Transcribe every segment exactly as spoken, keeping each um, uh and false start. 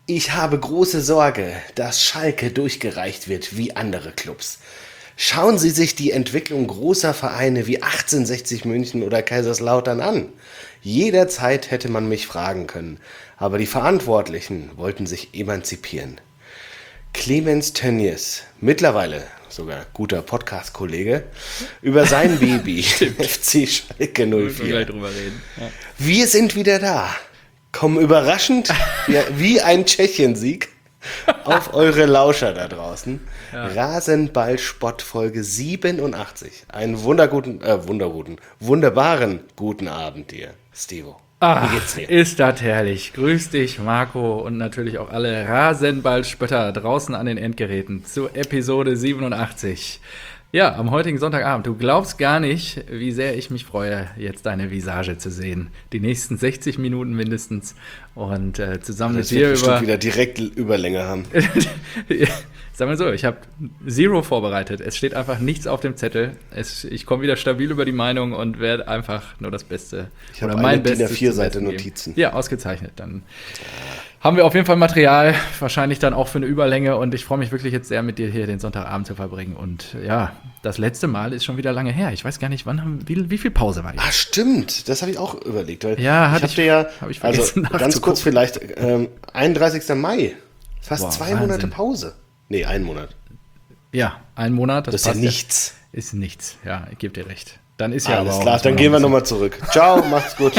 Ich habe große Sorge, dass Schalke durchgereicht wird wie andere Clubs. Schauen Sie sich die Entwicklung großer Vereine wie achtzehnhundertsechzig München oder Kaiserslautern an. Jederzeit hätte man mich fragen können, aber die Verantwortlichen wollten sich emanzipieren. Clemens Tönnies, mittlerweile sogar guter Podcast-Kollege, über sein Baby, F C Schalke null vier. Wir drüber reden. Ja. Wir sind wieder da, kommen überraschend wie, wie ein Tschechien-Sieg auf eure Lauscher da draußen. Ja. Rasenball-Spott Folge siebenundachtzig. Einen wunderguten, äh, wunderguten, wunderbaren guten Abend dir, Stevo. Ach, wie geht's dir? Ist das herrlich. Grüß dich, Marco, und natürlich auch alle Rasenball-Spötter draußen an den Endgeräten zu Episode siebenundachtzig. Ja, am heutigen Sonntagabend. Du glaubst gar nicht, wie sehr ich mich freue, jetzt deine Visage zu sehen. Die nächsten sechzig Minuten mindestens. Und äh, zusammen das mit dir über... wieder direkt Überlänge haben. Sagen wir so, ich habe Zero vorbereitet. Es steht einfach nichts auf dem Zettel. Es, ich komme wieder stabil über die Meinung und werde einfach nur das Beste. Ich habe eine D I N A vier Seite Notizen. Ja, ausgezeichnet. Dann haben wir auf jeden Fall Material, wahrscheinlich dann auch für eine Überlänge. Und ich freue mich wirklich jetzt sehr, mit dir hier den Sonntagabend zu verbringen. Und ja, das letzte Mal ist schon wieder lange her. Ich weiß gar nicht, wann haben, wie, wie viel Pause war jetzt? Ah, stimmt. Das habe ich auch überlegt. Weil ja, hatte ich. Hab dir ja, hab ich vergessen, also ganz kurz vielleicht, ähm, einunddreißigsten Mai. Fast Boah, zwei Wahnsinn. Monate Pause. Nee, einen Monat. Ja, ein Monat. Das, das ist ja nichts. Ja, ist nichts, ja, ich gebe dir recht. Dann ist ja Alles aber auch klar, dann gehen wir nochmal zurück. Ciao, macht's gut.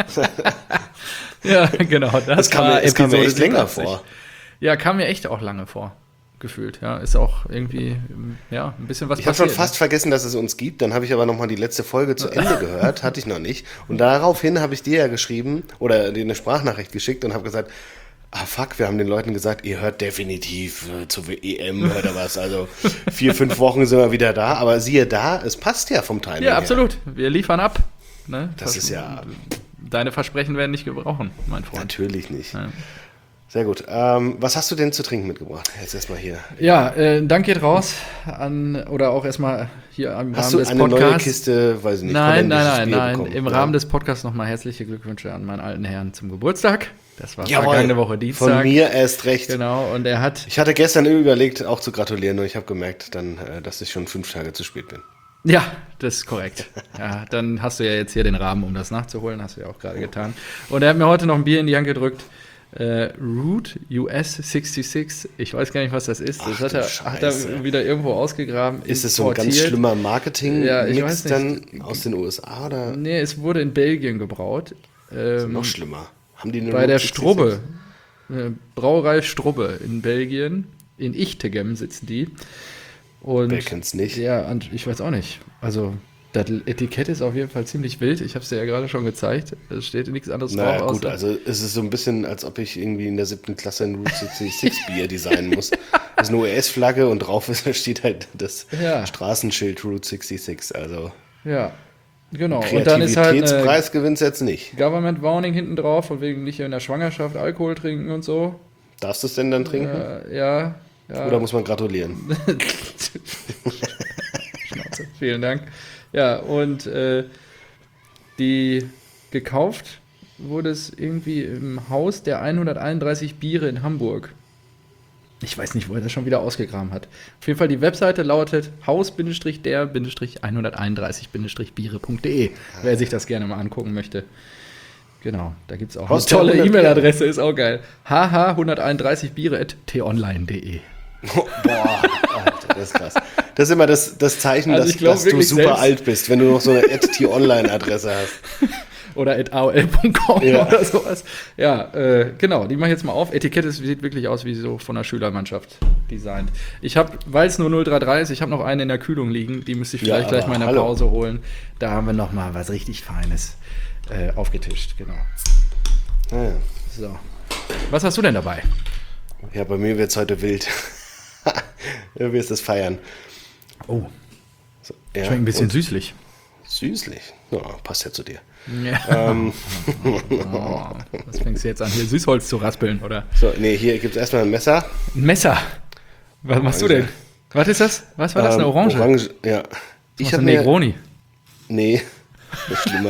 Ja, genau. Das, das kam, mir, das kam mir echt länger vor. Ja, kam mir echt auch lange vor, gefühlt. Ja, ist auch irgendwie, ja, ein bisschen was ich passiert. Ich habe schon fast ne? vergessen, dass es uns gibt. Dann habe ich aber nochmal die letzte Folge zu Ende gehört. Hatte ich noch nicht. Und daraufhin habe ich dir ja geschrieben oder dir eine Sprachnachricht geschickt und habe gesagt, ah fuck, wir haben den Leuten gesagt, ihr hört definitiv äh, zur E M oder was. Also vier, fünf Wochen sind wir wieder da. Aber siehe da, es passt ja vom Timing Ja, absolut. Her. Wir liefern ab. Ne? Das ist ja... Deine Versprechen werden nicht gebrauchen, mein Freund. Natürlich nicht. Ja. Sehr gut. Ähm, was hast du denn zu trinken mitgebracht? Jetzt erstmal hier. Ja, äh, Dank geht raus an, oder auch erstmal hier am hast Rahmen des Podcasts. Hast du eine neue Kiste, weiß ich nicht, Nein, nein, nein, nein. bekommen? Im ja. Rahmen des Podcasts nochmal herzliche Glückwünsche an meinen alten Herrn zum Geburtstag. Das war Jawohl, vergangene Woche Dienstag. Von mir erst recht. Genau, und er hat... Ich hatte gestern überlegt, auch zu gratulieren, nur ich habe gemerkt, dann, dass ich schon fünf Tage zu spät bin. Ja, das ist korrekt. Ja, dann hast du ja jetzt hier den Rahmen, um das nachzuholen, hast du ja auch gerade getan. Und er hat mir heute noch ein Bier in die Hand gedrückt. Äh, Root U S sechsundsechzig, ich weiß gar nicht, was das ist. Das Ach, hat, er, hat er wieder irgendwo ausgegraben. Ist es so ein ganz schlimmer Marketing-Mix ja, ich weiß nicht. dann aus den U S A? Oder? Nee, es wurde in Belgien gebraut. Ähm, noch schlimmer. Haben die eine bei Root der sechsundsechzig? Strubbe, äh, Brauerei Strubbe in Belgien. In Ichtegem sitzen die. Und wer kennt's nicht? Ja, ich weiß auch nicht. Also, das Etikett ist auf jeden Fall ziemlich wild. Ich habe es dir ja gerade schon gezeigt. Es steht nichts anderes naja, drauf. Gut, also es ist so ein bisschen, als ob ich irgendwie in der siebten Klasse ein Route sechsundsechzig Bier designen muss. Das ist eine U S-Flagge und drauf ist, steht halt das ja. Straßenschild Route sechsundsechzig. Also ja, genau. Und dann ist halt Kreativitätspreis gewinnt jetzt nicht. Government Warning hinten drauf, von wegen nicht in der Schwangerschaft Alkohol trinken und so. Darfst du es denn dann trinken? Äh, ja. Ja. Oder muss man gratulieren? Schnauze, vielen Dank. Ja, und äh, die gekauft wurde es irgendwie im Haus der hunderteinunddreißig Biere in Hamburg. Ich weiß nicht, wo er das schon wieder ausgegraben hat. Auf jeden Fall, die Webseite lautet haus-der hunderteinunddreißig biere punkt de, wer sich das gerne mal angucken möchte. Genau, da gibt es auch Haus eine tolle E-Mail-Adresse, ist auch geil. h h hunderteinunddreißig biere at t online punkt de. Oh, boah, Alter, das ist krass. Das ist immer das, das Zeichen, also dass, glaub, dass du super selbst alt bist, wenn du noch so eine t-online-Adresse hast. Oder at a o l punkt com ja. oder sowas. Ja, äh, genau, die mache ich jetzt mal auf. Etikette sieht wirklich aus wie so von einer Schülermannschaft designt. Ich habe, weil es nur null drei drei ist, ich habe noch eine in der Kühlung liegen, die müsste ich vielleicht ja, gleich mal in der hallo. Pause holen. Da haben wir noch mal was richtig Feines äh, aufgetischt, genau. Ja. So. Was hast du denn dabei? Ja, bei mir wird es heute wild. Du wirst es feiern. Oh. So, ja. Schmeckt ein bisschen Und? süßlich. Süßlich? Ja, passt ja zu dir. Ja. Ähm. Oh, was fängst du jetzt an, hier Süßholz zu raspeln, oder? So, nee, hier gibt es erstmal ein Messer. Ein Messer? Was Orange. Machst du denn? Was ist das? Was war das, eine Orange? Orange, ja. Ich habe eine Negroni. Nee, das ist schlimmer.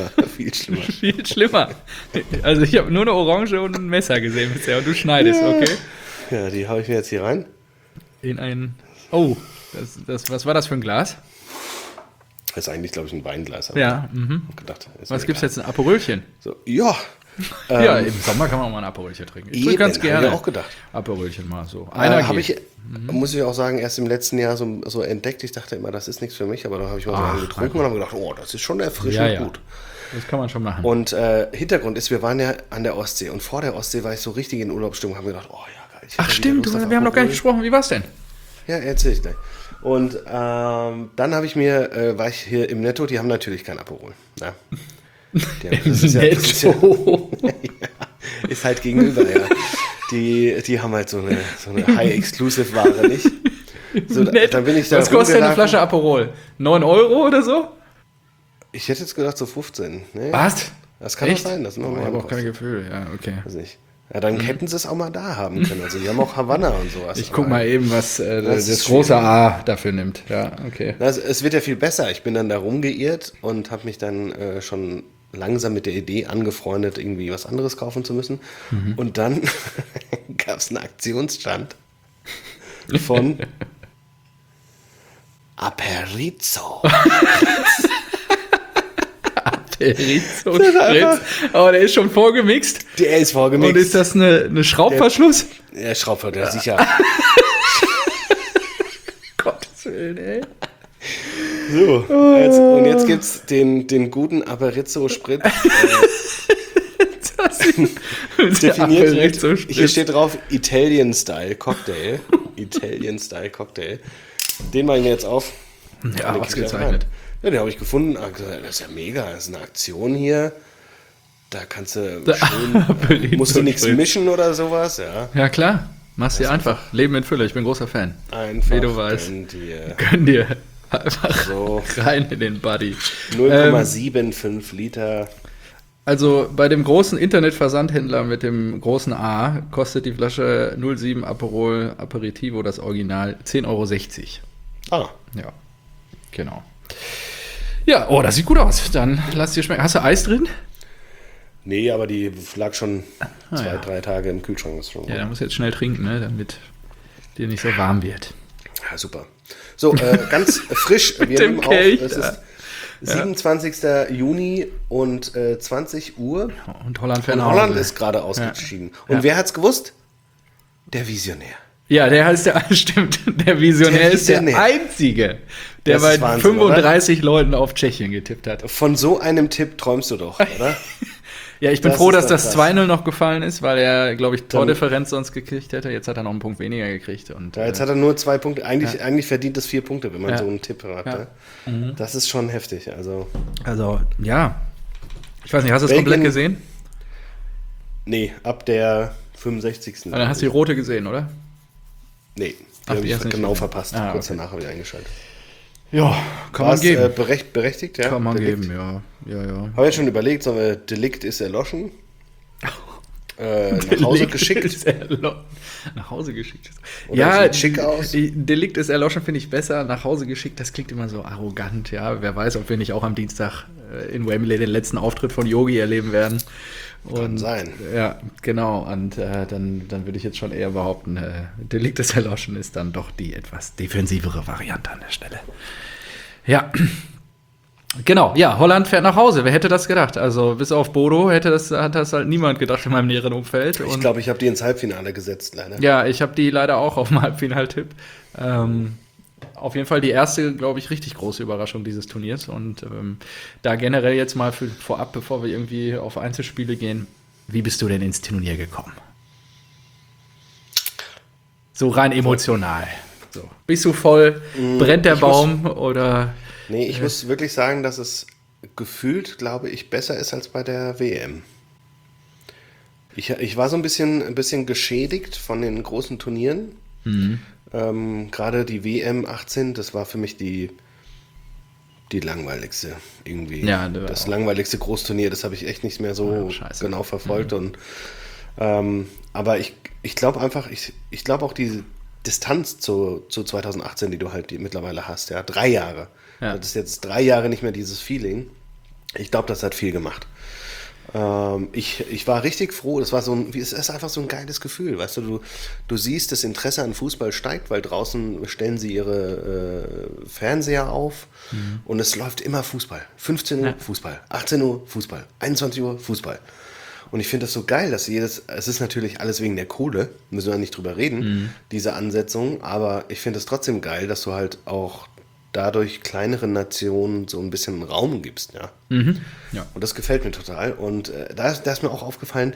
viel schlimmer. Viel schlimmer. Also ich habe nur eine Orange und ein Messer gesehen bisher und du schneidest, Ja. okay? Ja, die hau ich mir jetzt hier rein. In ein... Oh, das, das, was war das für ein Glas? Das ist eigentlich, glaube ich, ein Weinglas. aber Ja, mhm. ich hab gedacht, ist Was mir gibt's egal. jetzt? Ein Aperölchen? So, ja. Ja, Ähm, im Sommer kann man auch mal ein Aperölchen trinken. Ich eben, trinke ganz hab ich gerne. auch gedacht. Aperölchen mal so. Einer Einer habe geht. ich, muss ich auch sagen, erst im letzten Jahr so, so entdeckt. Ich dachte immer, das ist nichts für mich, aber dann habe ich mal so Ach, einen getrunken und habe gedacht, oh, das ist schon erfrischend Ja, ja. gut. Das kann man schon machen. Und äh, Hintergrund ist, wir waren ja an der Ostsee und vor der Ostsee war ich so richtig in Urlaubsstimmung, habe mir gedacht, oh ja, geil. ich Ach hätte wieder stimmt, Lust du, auf wir haben noch gar nicht Aperol. gesprochen. Wie war's denn? Ja, erzähl ich gleich. Und ähm, dann habe ich mir, äh, war ich hier im Netto, die haben natürlich kein Aperol. Na? Die haben, das ist, ja, das ist, ja, ja, ist halt gegenüber, ja. Die, die haben halt so eine, so eine High-Exclusive-Ware nicht. So, da, Nett. dann bin ich da Was kostet denn eine rumgelaufen. Flasche Aperol? neun Euro oder so? Ich hätte jetzt gedacht so fünfzehn. Nee, Was? das kann Echt? doch sein. Das ist noch Oh, ich mehr habe auch kein kostet. Gefühl. Ja, okay. Weiß nicht. Ja, dann hätten sie es auch mal da haben können. Also die haben auch Havanna und sowas. Ich guck Aber- mal eben, was äh, Das das, ist große A dafür nimmt. Ja, okay. Na, es, es wird ja viel besser. Ich bin dann da rumgeirrt und habe mich dann äh, schon langsam mit der Idee angefreundet, irgendwie was anderes kaufen zu müssen. Mhm. Und dann gab es einen Aktionsstand von Aperizzo. Aperito Spritz. Aber der ist schon vorgemixt. Der ist vorgemixt. Und ist das eine, eine Schraubverschluss? Der Schraubverschluss, ja. sicher. Gottes Willen, ey. So, jetzt, und jetzt gibt es den, den guten Aperizzo-Spritz. Das ist Definiert Aperito direkt. Spritz. Hier steht drauf Italian Style Cocktail. Italian Style Cocktail. Den mache ich mir jetzt auf. Ja, Den was krieg ich gezeichnet. rein. Ja, den habe ich gefunden. Hab gesagt, das ist ja mega. Das ist eine Aktion hier. Da kannst du schön, Aperito musst du nichts Spritz. mischen oder sowas. Ja, Ja, klar. Mach's dir einfach. Leben in Fülle. Ich bin großer Fan. einfach. Wie du weißt. gönn dir Gönn dir einfach So. rein in den Buddy. null Komma Ähm, sieben fünf Liter. Also bei dem großen Internetversandhändler mit dem großen A kostet die Flasche null Komma sieben Aperol Aperitivo, das Original, zehn Euro sechzig. Ah, Ja, genau. Ja, oh, das sieht gut aus. Dann lass dir schmecken. Hast du Eis drin? nee, aber die lag schon zwei, ja. drei Tage im Kühlschrank. Das ist schon Ja, dann musst du jetzt schnell trinken, ne, damit dir nicht so warm wird. Ja, super. So, äh, ganz frisch. Wir dem nehmen auf. Kelch Es da. ist siebenundzwanzigster Juni und äh, zwanzig Uhr. Und Holland fährt Und nach Holland Hause. ist gerade ausgeschieden. Und Ja. wer hat's gewusst? Der Visionär. Ja, der heißt der, stimmt, der Visionär Der ist der Visionär. Einzige, der Das bei ist Wahnsinn, fünfunddreißig Leuten auf Tschechien getippt hat. Von so einem Tipp träumst du doch, oder? Ja, ich bin Das froh, ist dass doch das krass. zwei null noch gefallen ist, weil er, glaube ich, Dann- Tordifferenz sonst gekriegt hätte. Jetzt hat er noch einen Punkt weniger gekriegt. Und, Ja, jetzt äh, hat er nur zwei Punkte. Eigentlich, eigentlich verdient es vier Punkte, wenn man Ja. so einen Tipp hat. Ja. Mhm. Ne? Das ist schon heftig. Also, also, ja. Ich weiß nicht, hast du es Belgien- komplett gesehen? nee, ab der fünfundsechzigsten Aber dann hast du die rote gesehen, oder? Nee, die Ach, habe die ich hast du nicht genau gesehen. verpasst. Ah, Kurz okay. danach habe ich eingeschaltet. Ja, kann War's, man geben. Äh, berecht, berechtigt, ja? kann man Delikt? geben, ja. Ja, ja. Habe jetzt schon überlegt, sollen wir Delikt ist erloschen. Äh, nach Hause Delikt geschickt. Ist erlo- nach Hause geschickt. Oder ja, sieht schick aus. die- Delikt ist erloschen, finde ich besser. Nach Hause geschickt, das klingt immer so arrogant. Ja, wer weiß, ob wir nicht auch am Dienstag äh, in Wembley den letzten Auftritt von Yogi erleben werden. Und, sein. Ja, genau. Und äh, dann, dann würde ich jetzt schon eher behaupten, äh, Delikt ist erloschen ist dann doch die etwas defensivere Variante an der Stelle. Ja. Genau, ja, Holland fährt nach Hause. Wer hätte das gedacht? Also bis auf Bodo hätte das, hat das halt niemand gedacht in meinem näheren Umfeld. Ich Und- glaube, ich habe die ins Halbfinale gesetzt, leider. ja, ich habe die leider auch auf dem Halbfinaltipp. Ähm, auf jeden Fall die erste, glaube ich, richtig große Überraschung dieses Turniers. Und ähm, da generell jetzt mal für, vorab, bevor wir irgendwie auf Einzelspiele gehen, wie bist du denn ins Turnier gekommen? So rein emotional. So. Bist du voll, brennt der ich muss- Baum oder... Nee, ich muss wirklich sagen, dass es gefühlt, glaube ich, besser ist als bei der W M. Ich, ich war so ein bisschen, ein bisschen geschädigt von den großen Turnieren. Mhm. Ähm, Gerade die W M achtzehn, das war für mich die, die langweiligste irgendwie. Ja, du das auch. langweiligste Großturnier, das habe ich echt nicht mehr so Oh, scheiße. genau verfolgt. Und, ähm, aber ich, ich glaube einfach, ich, ich glaube auch diese Distanz zu, zu zweitausendachtzehn, die du halt die mittlerweile hast, ja, drei Jahre. Ja. Das ist jetzt drei Jahre nicht mehr dieses Feeling. Ich glaube, das hat viel gemacht. Ähm, ich, ich war richtig froh, das war so ein, es ist einfach so ein geiles Gefühl, weißt du, du, du siehst, das Interesse an Fußball steigt, weil draußen stellen sie ihre äh, Fernseher auf mhm. und es läuft immer Fußball. fünfzehn Uhr ja. Fußball, achtzehn Uhr Fußball, einundzwanzig Uhr Fußball. Und ich finde das so geil, dass jedes, es ist natürlich alles wegen der Kohle, müssen wir nicht drüber reden, mhm. diese Ansetzung, aber ich finde es trotzdem geil, dass du halt auch dadurch kleineren Nationen so ein bisschen Raum gibst, ja. Mhm. Ja. Und das gefällt mir total. Und äh, da, ist, da ist mir auch aufgefallen,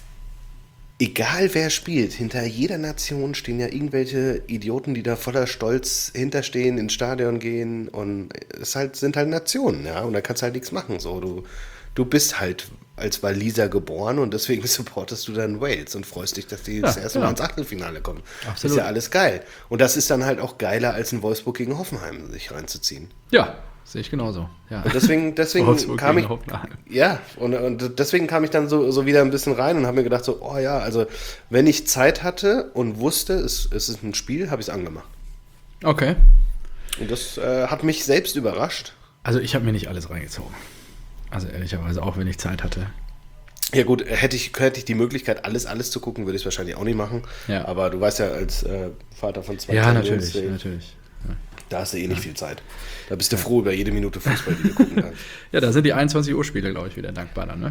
egal wer spielt, hinter jeder Nation stehen ja irgendwelche Idioten, die da voller Stolz hinterstehen, ins Stadion gehen und es halt, sind halt Nationen, ja. Und da kannst du halt nichts machen. So, du, du bist halt als Waliser geboren und deswegen supportest du dann Wales und freust dich, dass die ja, das erste Mal ins Achtelfinale kommen. Absolut. Ist ja alles geil. Und das ist dann halt auch geiler, als in Wolfsburg gegen Hoffenheim sich reinzuziehen. Ja, sehe ich genauso. Ja. Und deswegen, deswegen kam ich, ja, und, und deswegen kam ich dann so, so wieder ein bisschen rein und habe mir gedacht so, oh ja, also wenn ich Zeit hatte und wusste, es, es ist ein Spiel, habe ich es angemacht. Okay. Und das äh, hat mich selbst überrascht. Also ich habe mir nicht alles reingezogen. Also ehrlicherweise auch, wenn ich Zeit hatte. Ja gut, hätte ich, hätte ich die Möglichkeit, alles, alles zu gucken, würde ich es wahrscheinlich auch nicht machen. Ja. Aber du weißt ja, als äh, Vater von zwei Ja, Kindern, natürlich, äh, natürlich. Ja. Da hast du eh nicht ja. viel Zeit. Da bist du froh über jede Minute Fußball, die du gucken kannst. Ja, da sind die einundzwanzig Uhr Spiele, glaube ich, wieder dankbar dann, ne?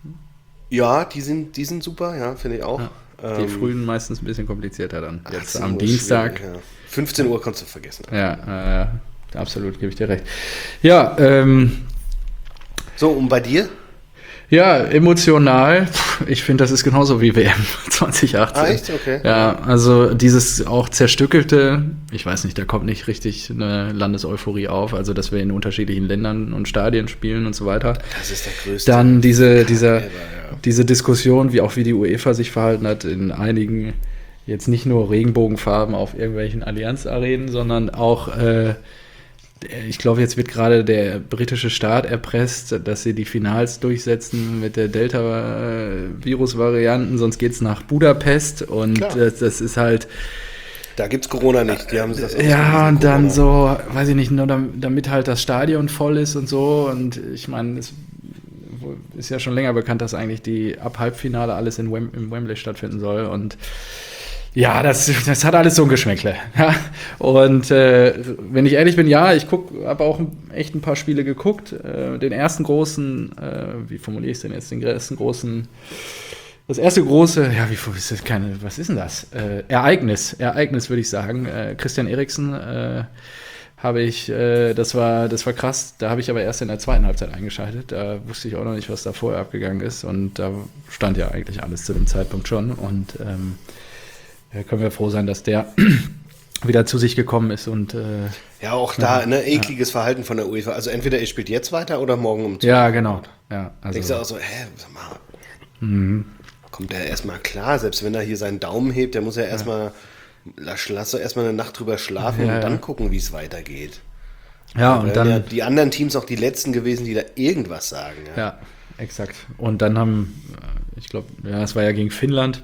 Ja, die sind, die sind super, ja, finde ich auch. Ja. Die ähm, frühen meistens ein bisschen komplizierter dann. Jetzt am Uhr Dienstag. Ja. fünfzehn Uhr kannst du vergessen. Ja, äh, absolut, gebe ich dir recht. Ja, ähm... So, und bei dir? Ja, emotional, ich finde, das ist genauso wie W M zwanzig achtzehn. Ah, echt? Okay. Ja, also dieses auch zerstückelte, ich weiß nicht, da kommt nicht richtig eine Landeseuphorie auf, also dass wir in unterschiedlichen Ländern und Stadien spielen und so weiter. Das ist der größte. Dann diese, diese, ever, ja. diese Diskussion, wie auch wie die UEFA sich verhalten hat in einigen, jetzt nicht nur Regenbogenfarben auf irgendwelchen Allianz-Arenen, sondern auch äh, ich glaube, jetzt wird gerade der britische Staat erpresst, dass sie die Finals durchsetzen mit der Delta-Virus-Varianten, sonst geht es nach Budapest und das, das ist halt... Da gibt es Corona nicht, die haben das ja, und dann so, weiß ich nicht, nur damit halt das Stadion voll ist und so und ich meine, es ist ja schon länger bekannt, dass eigentlich die ab Halbfinale alles in Wem- im Wembley stattfinden soll und ja, das, das hat alles so ein Geschmäckle. Ja. Und äh, wenn ich ehrlich bin, ja, ich habe auch echt ein paar Spiele geguckt. Äh, den ersten großen, äh, wie formuliere ich es denn jetzt, den ersten großen, das erste große, ja, wie ist das keine, was ist denn das? Äh, Ereignis, Ereignis würde ich sagen. Äh, Christian Eriksen äh, habe ich, äh, das war, das war krass. Da habe ich aber erst in der zweiten Halbzeit eingeschaltet. Da wusste ich auch noch nicht, was da vorher abgegangen ist. Und da stand ja eigentlich alles zu dem Zeitpunkt schon. Und ähm, ja, können wir froh sein, dass der wieder zu sich gekommen ist und äh, ja, auch da ein ne, ekliges ja. Verhalten von der UEFA. Also entweder ihr spielt jetzt weiter oder morgen um zwei. Ja, genau. Ja, also, denkst du auch so, hä, sag mal, mhm. kommt der erstmal klar, selbst wenn er hier seinen Daumen hebt, der muss ja erstmal, ja. lass doch erstmal eine Nacht drüber schlafen ja, und dann ja. gucken, wie es weitergeht. Ja, und dann ja die anderen Teams auch die letzten gewesen, die da irgendwas sagen. Ja, ja exakt. Und dann haben, ich glaube, ja, es war ja gegen Finnland,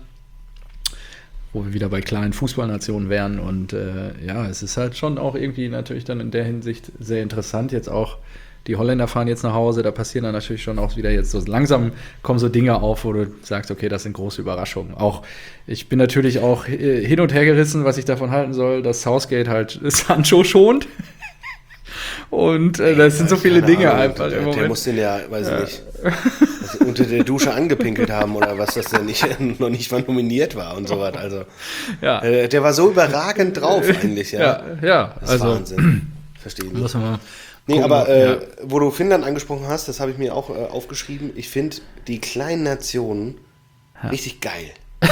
wo wir wieder bei kleinen Fußballnationen wären und äh, ja, es ist halt schon auch irgendwie natürlich dann in der Hinsicht sehr interessant, jetzt auch die Holländer fahren jetzt nach Hause, da passieren dann natürlich schon auch wieder jetzt so langsam kommen so Dinge auf, wo du sagst, okay, das sind große Überraschungen. Auch, ich bin natürlich auch hin und her gerissen, was ich davon halten soll, dass Southgate halt Sancho schont. Und äh, das sind so viele Dinge Ahnung, einfach. Der, im der muss den ja, weiß ich nicht, also unter der Dusche angepinkelt haben oder was, dass der nicht, noch nicht mal nominiert war und so was. Also, ja. äh, der war so überragend drauf eigentlich, ja. Ja, ja. Das ist also, Wahnsinn. Verstehe ich nicht. Nee, aber äh, ja. wo du Finnland angesprochen hast, das habe ich mir auch äh, aufgeschrieben. Ich finde die kleinen Nationen ja. richtig geil.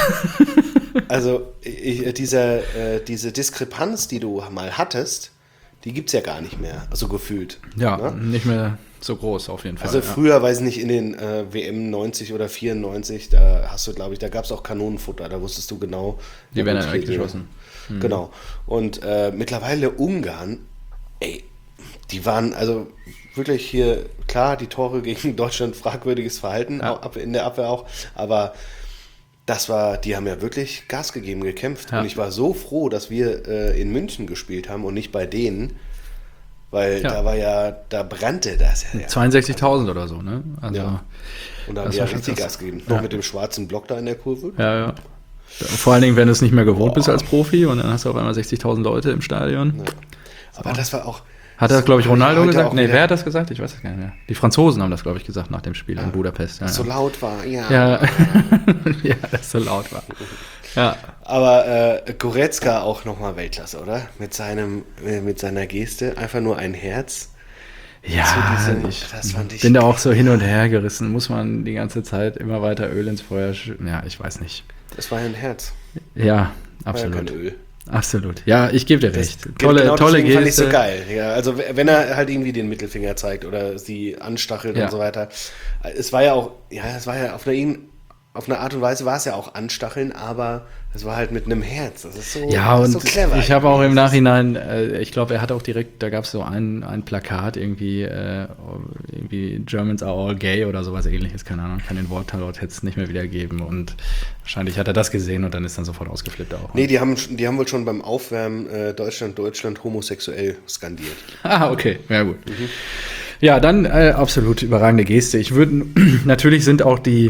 Also ich, dieser, äh, diese Diskrepanz, die du mal hattest, die gibt es ja gar nicht mehr, also gefühlt. Ja, ne? Nicht mehr so groß auf jeden Fall. Also früher, ja. weiß ich nicht, in den äh, W M neunzig oder vierundneunzig, da hast du, glaube ich, da gab es auch Kanonenfutter, da wusstest du genau. Die werden dann weggeschossen. Mhm. Genau. Und äh, mittlerweile Ungarn, ey, die waren also wirklich hier, klar, die Tore gegen Deutschland, fragwürdiges Verhalten, ja. auch in der Abwehr auch, aber das war, die haben ja wirklich Gas gegeben, gekämpft. Ja. Und ich war so froh, dass wir äh, in München gespielt haben und nicht bei denen, Weil Ja. da war ja, da brannte das ja. ja. zweiundsechzigtausend oder so, ne? Also, Ja. Und da haben das die ja war schon richtig krass. Gas gegeben. Ja. Noch mit dem schwarzen Block da in der Kurve. ja, ja. Vor allen Dingen, wenn du es nicht mehr gewohnt bist als Profi und dann hast du auf einmal sechzigtausend Leute im Stadion. Aber das war auch. Hat das, glaube ich, hab Ronaldo heute gesagt? auch Nee, wieder- wer hat das gesagt? Ich weiß es gar nicht mehr. Die Franzosen haben das, glaube ich, gesagt nach dem Spiel in Budapest. Ja, So ja. laut war, ja. Ja. ja, das so laut war. Ja, Aber äh, Goretzka auch nochmal Weltklasse, oder? Mit seinem, äh, mit seiner Geste, einfach nur ein Herz. ja Zu diesem- ich das fand ich bin da auch so hin und her gerissen. Muss man die ganze Zeit immer weiter Öl ins Feuer schütten? Ja, ich weiß nicht. Das war ja ein Herz. Ja, War ja absolut. kein Öl. Absolut. Ja, ich gebe dir recht. Ge- Tolle, genau tolle deswegen fand ich Geste. so geil. Ja, also w- wenn er halt irgendwie den Mittelfinger zeigt oder sie anstachelt Ja. und so weiter. Es war ja auch, ja, es war ja auf eine, ihn- auf eine Art und Weise war es ja auch anstacheln, aber es war halt mit einem Herz. Das ist so, Ja, das und ist so clever. ich habe auch im Das ist- Nachhinein, äh, ich glaube, er hat auch direkt, da gab es so ein, ein Plakat, irgendwie, äh, irgendwie Germans are all gay oder sowas ähnliches, keine Ahnung, kann den Wortlaut jetzt nicht mehr wiedergeben und wahrscheinlich hat er das gesehen und dann ist dann sofort ausgeflippt auch. Nee, die haben, die haben wohl schon beim Aufwärmen äh, Deutschland, Deutschland homosexuell skandiert. Ah, okay, ja gut. Ja, dann äh, absolut überragende Geste. Ich würde, natürlich sind auch die,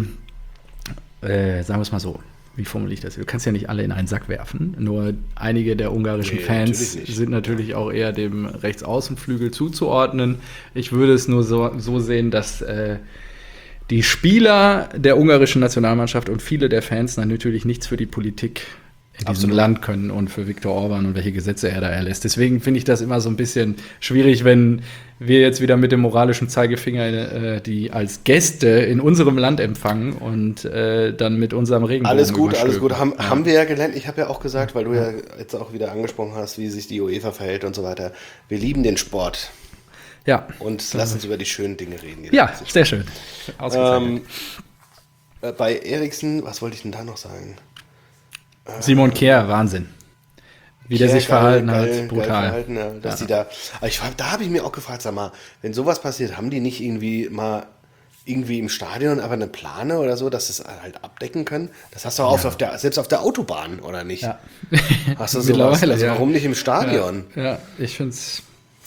äh, sagen wir es mal so, wie formuliere ich das? Du kannst ja nicht alle in einen Sack werfen. Nur einige der ungarischen Nee, Fans natürlich nicht. sind natürlich auch eher dem Rechtsaußenflügel zuzuordnen. Ich würde es nur so, so sehen, dass äh, die Spieler der ungarischen Nationalmannschaft und viele der Fans dann natürlich nichts für die Politik in diesem Absolut. Land können und für Viktor Orban und welche Gesetze er da erlässt. Deswegen finde ich das immer so ein bisschen schwierig, wenn wir jetzt wieder mit dem moralischen Zeigefinger äh, die als Gäste in unserem Land empfangen und äh, dann mit unserem Regenbogen Alles gut, alles gut. überstülpen. Haben, haben wir ja gelernt. Ich habe ja auch gesagt, weil du ja jetzt auch wieder angesprochen hast, wie sich die UEFA verhält und so weiter. Wir lieben den Sport Ja, und lass uns über die schönen Dinge reden. ja, sehr schön. Ausgezeichnet. Ähm, äh, bei Eriksen, was wollte ich denn da noch sagen? Simon Kjær, Wahnsinn. Wie der Sehr sich geil, verhalten geil, hat, geil brutal. verhalten, ja, dass Ja. die da, aber ich, frag- da habe ich mir auch gefragt, sag mal, wenn sowas passiert, haben die nicht irgendwie mal irgendwie im Stadion aber eine Plane oder so, dass sie es halt abdecken können? Das hast du auch oft auf der, selbst auf der Autobahn, oder nicht? Ja. Hast du sowas? Mittlerweile, Also ja. warum nicht im Stadion? Ja, ja, ich finde es.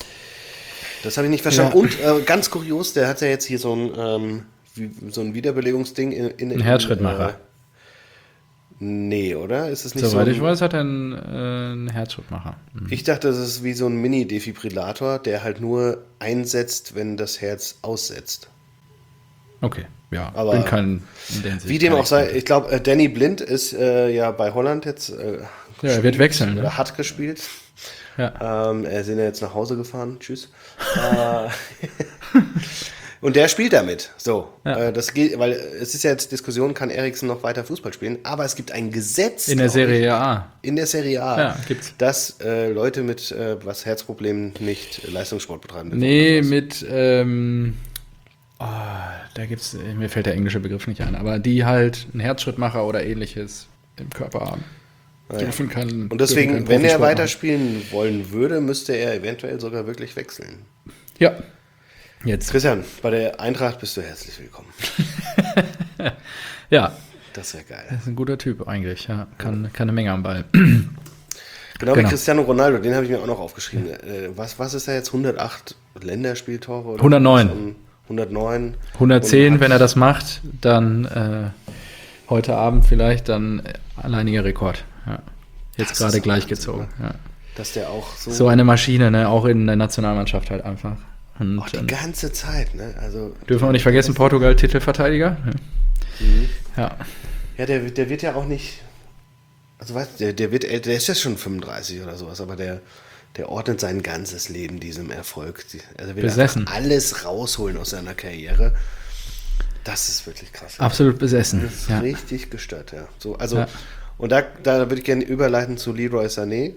Das habe ich nicht verstanden. Ja. Und äh, ganz kurios, der hat ja jetzt hier so ein, ähm, wie, so ein Wiederbelebungsding in, in Ein Herzschrittmacher. Äh, nee, oder? Ist es nicht Soweit so? ich weiß, hat er einen, äh, einen Herzschrittmacher. Mhm. Ich dachte, das ist wie so ein Mini-Defibrillator, der halt nur einsetzt, wenn das Herz aussetzt. Okay, ja. Aber bin kein. in der Hinsicht Wie dem kein auch sei, Experte. ich glaube, äh, Danny Blind ist äh, ja bei Holland jetzt. Äh, Ja, er wird wechseln, ne? Oder hat gespielt. Ja. Ähm, er sind ja jetzt nach Hause gefahren. Tschüss. äh, und der spielt damit. So. Ja. Äh, das geht, weil es ist ja jetzt Diskussion, kann Eriksen noch weiter Fußball spielen? Aber es gibt ein Gesetz. In der glaub ich, Serie A. In der Serie A. Ja, gibt's. Dass äh, Leute mit äh, was Herzproblemen nicht äh, Leistungssport betreiben dürfen. Nee, oder sowas. mit. Ähm, oh, da gibt's. Mir fällt der englische Begriff nicht ein, aber die halt einen Herzschrittmacher oder ähnliches im Körper haben. Dürfen kann, Und deswegen, dürfen keinen wenn er Profisport weiterspielen wollen würde, müsste er eventuell sogar wirklich wechseln. machen. Ja. Jetzt. Christian, bei der Eintracht bist du herzlich willkommen. Ja. Das wäre geil. Das ist ein guter Typ eigentlich. Ja. Kann, kann eine Menge am Ball. Genau, Genau. wie Cristiano Ronaldo, den habe ich mir auch noch aufgeschrieben. Äh, Was, was ist er jetzt? hundertacht Länderspieltore? Oder hundertneun. was? hundertneun. hundertzehn, Und wenn er hat- das macht, dann äh, heute Abend vielleicht dann äh, alleiniger Rekord. Ja. Jetzt Das ist gerade Wahnsinn, gleichgezogen. Ja. Dass der auch so, So eine Maschine, ne? Auch in der Nationalmannschaft halt einfach. Und auch die ähm, ganze Zeit. Ne? Also, dürfen wir auch nicht vergessen, Portugal Titelverteidiger. Mhm. Ja. Ja, der, wird- der wird ja auch nicht. Also, weißt du, der, der, wird, äl- der ist ja schon fünfunddreißig oder sowas, aber der, der ordnet sein ganzes Leben diesem Erfolg. Die- Also, er will Besessen. einfach alles rausholen aus seiner Karriere. Das ist wirklich krass. Absolut besessen. Das ist Ja. richtig gestört, ja. So, also, Ja. und da, da würde ich gerne überleiten zu Leroy Sané.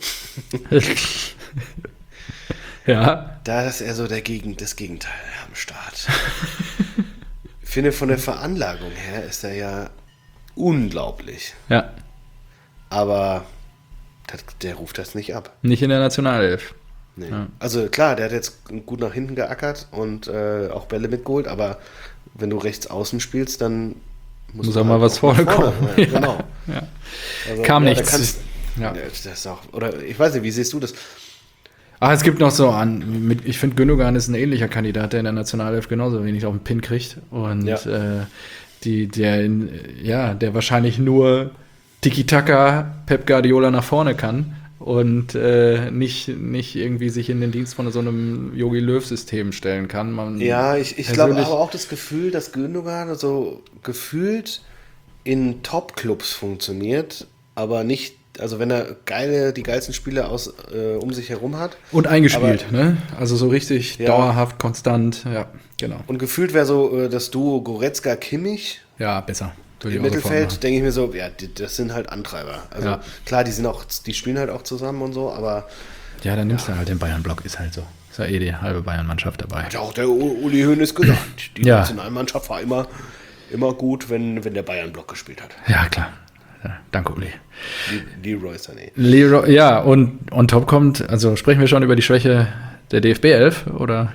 ja. Da ist er so der Gegen, das Gegenteil am Start. Ich finde, von der Veranlagung her ist er ja unglaublich. Ja. Aber das, der ruft das nicht ab. Nicht in der Nationalelf. Nee. Ja. Also klar, der hat jetzt gut nach hinten geackert und äh, auch Bälle mitgeholt, aber wenn du rechts außen spielst, dann musst Muss du auch mal halt was auch nach vorne kommen. Ja, Ja. Genau. Ja. Also, Kam ja, da nichts. kannst- Ja. Ja, das ist auch, oder ich weiß nicht, wie siehst du das? Ah, es gibt noch so an, mit, ich finde Gündogan ist ein ähnlicher Kandidat, der in der Nationalelf genauso wenig auf den Pin kriegt. Und Ja. äh, die, der, in, ja, der wahrscheinlich nur Tiki-Taka Pep Guardiola nach vorne kann und äh, nicht, nicht irgendwie sich in den Dienst von so einem Jogi Löw-System stellen kann. Man Ja, ich, ich glaube persönlich- aber auch das Gefühl, dass Gündogan so gefühlt in Top-Clubs funktioniert, aber nicht, also wenn er geile, die geilsten Spieler aus, äh, um sich herum hat. Und eingespielt, ne? Also so richtig Ja. dauerhaft, konstant, ja, genau. Und gefühlt wäre so äh, das Duo Goretzka-Kimmich Ja, besser. Würde im ich auch sofort Mittelfeld, machen. denke ich mir so, ja, die, das sind halt Antreiber. Also Ja. klar, die sind auch, die spielen halt auch zusammen und so, aber Ja, dann nimmst du halt den Bayern-Block, ist halt so. Ist ja eh die halbe Bayern-Mannschaft dabei. hat ja auch der U- Uli Hoeneß gesagt, die Ja. Nationalmannschaft war immer, immer gut, wenn, wenn der Bayern-Block gespielt hat. Ja, klar. Ja, danke, Uli. Die, Leroy Sané. Leroy, ja, und on top kommt, also sprechen wir schon über die Schwäche der D F B elf, oder?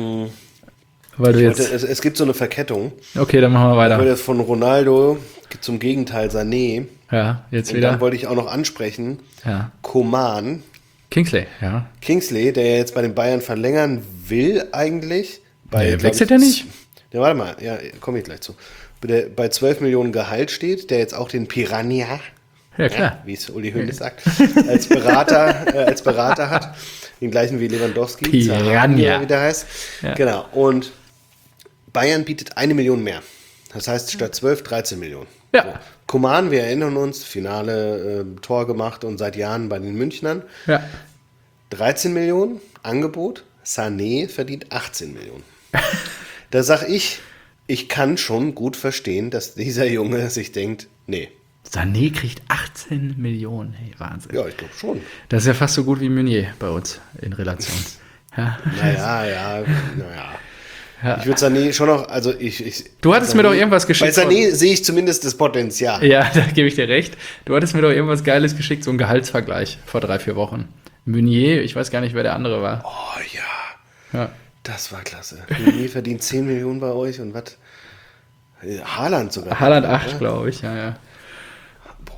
Weil du Leute, jetzt. es, es gibt so eine Verkettung. Okay, dann machen wir Ich weiter. wollte jetzt von Ronaldo zum Gegenteil Sané. Ja, jetzt Und wieder. dann wollte ich auch noch ansprechen, Ja. Coman, Kingsley, ja. Kingsley, der ja jetzt bei den Bayern verlängern will eigentlich. Bei, Nee, glaub wechselt ich, er nicht? Ja, warte mal, ja, komme ich gleich zu. Bei, der, bei zwölf Millionen Gehalt steht, der jetzt auch den Piranha, Ja, klar. wie es Uli Hoeneß sagt, als Berater, äh, als Berater hat. Den gleichen wie Lewandowski, Piranha. Zaha, wie der heißt. Ja. Genau. Und Bayern bietet eine Million mehr. Das heißt, statt zwölf, dreizehn Millionen. Ja. So. Coman, wir erinnern uns, Finale äh, Tor gemacht und seit Jahren bei den Münchnern. Ja. dreizehn Millionen Angebot. Sané verdient achtzehn Millionen. Da sag ich, ich kann schon gut verstehen, dass dieser Junge sich denkt, nee. Sané kriegt achtzehn Millionen. Hey, Wahnsinn. Ja, ich glaube schon. Das ist ja fast so gut wie Meunier bei uns in Relation. Ja. Naja, ja, naja. Ja. Ich würde Sané schon noch, also ich... ich Du hattest Sané, mir doch irgendwas geschickt Bei Sané sehe ich zumindest das Potenzial. Ja, da gebe ich dir recht. Du hattest mir doch irgendwas Geiles geschickt, so ein Gehaltsvergleich vor drei, vier Wochen. Meunier, ich weiß gar nicht, wer der andere war. Oh ja, Ja. das war klasse. Meunier verdient zehn Millionen bei euch und was? Haaland sogar. Haaland Ja? acht, glaube ich, ja, ja. Boah,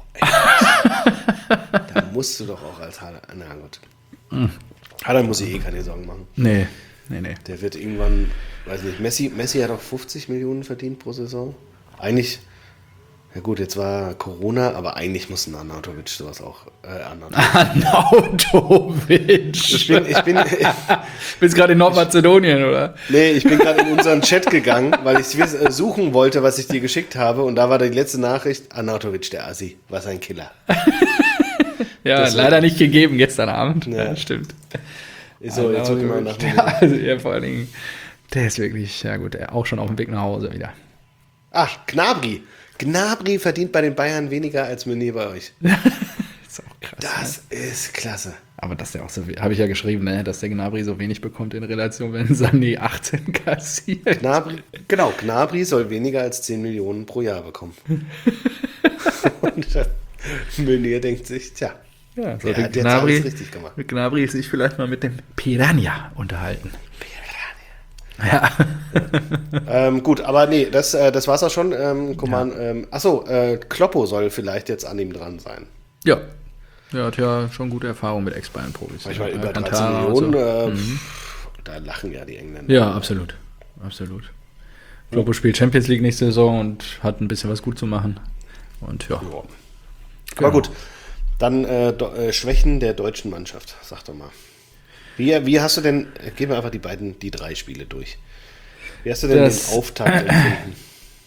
ey, da musst du doch auch als Haaland... Na gut. Hm. Haaland muss ich eh keine Sorgen machen. Nee, nee, nee. Der wird irgendwann, weiß nicht, Messi, Messi hat auch fünfzig Millionen verdient pro Saison. Eigentlich, ja gut, jetzt war Corona, aber eigentlich muss ein Arnautovic sowas auch. Äh, Arnautovic. Arnautovic. Ich bin, ich bin, Bist gerade in Nordmazedonien, oder? nee, ich bin gerade in unseren Chat gegangen, weil ich äh, suchen wollte, was ich dir geschickt habe. Und da war die letzte Nachricht, Arnautovic, der Assi, was ein Killer. Ja, Das- leider nicht gegeben gestern Abend. Ja. Ja, stimmt. So, jetzt suche ich mal nach Arnautovic, dem. der, also, ja, vor allen Dingen, der ist wirklich, ja gut, der auch schon auf dem Weg nach Hause wieder. Ach, Gnabry. Gnabry verdient bei den Bayern weniger als Meunier bei euch. Ist auch krass. Das ist klasse. Aber dass der auch so viel, habe ich ja geschrieben, ne, dass der Gnabry so wenig bekommt in Relation, wenn Sané achtzehn kassiert. Gnabry, genau, Gnabry soll weniger als zehn Millionen pro Jahr bekommen. Und äh, Meunier denkt sich, tja, Ja, der sollte hat jetzt Gnabry, alles richtig gemacht. mit Gnabry sich vielleicht mal mit dem Piranha unterhalten. Ja. Ähm, gut, aber nee, das, äh, das war's auch schon. Ähm, Coman, ähm, achso, äh, Kloppo soll vielleicht jetzt an ihm dran sein. Ja. Er hat ja schon gute Erfahrung mit Ex-Bayern-Profis. Ich meine, Ja, über dreizehn Alcantara und Millionen, so. äh, pff, da lachen ja die Engländer. Ja, absolut. Absolut. Kloppo spielt Champions League nächste Saison und hat ein bisschen was gut zu machen. Und ja. Ja. Genau. Aber gut, dann äh, do, äh, Schwächen der deutschen Mannschaft, sag doch mal. Wie, wie hast du denn, äh, gehen wir einfach die beiden, die drei Spiele durch. Wie hast du denn Das- den Auftakt empfunden?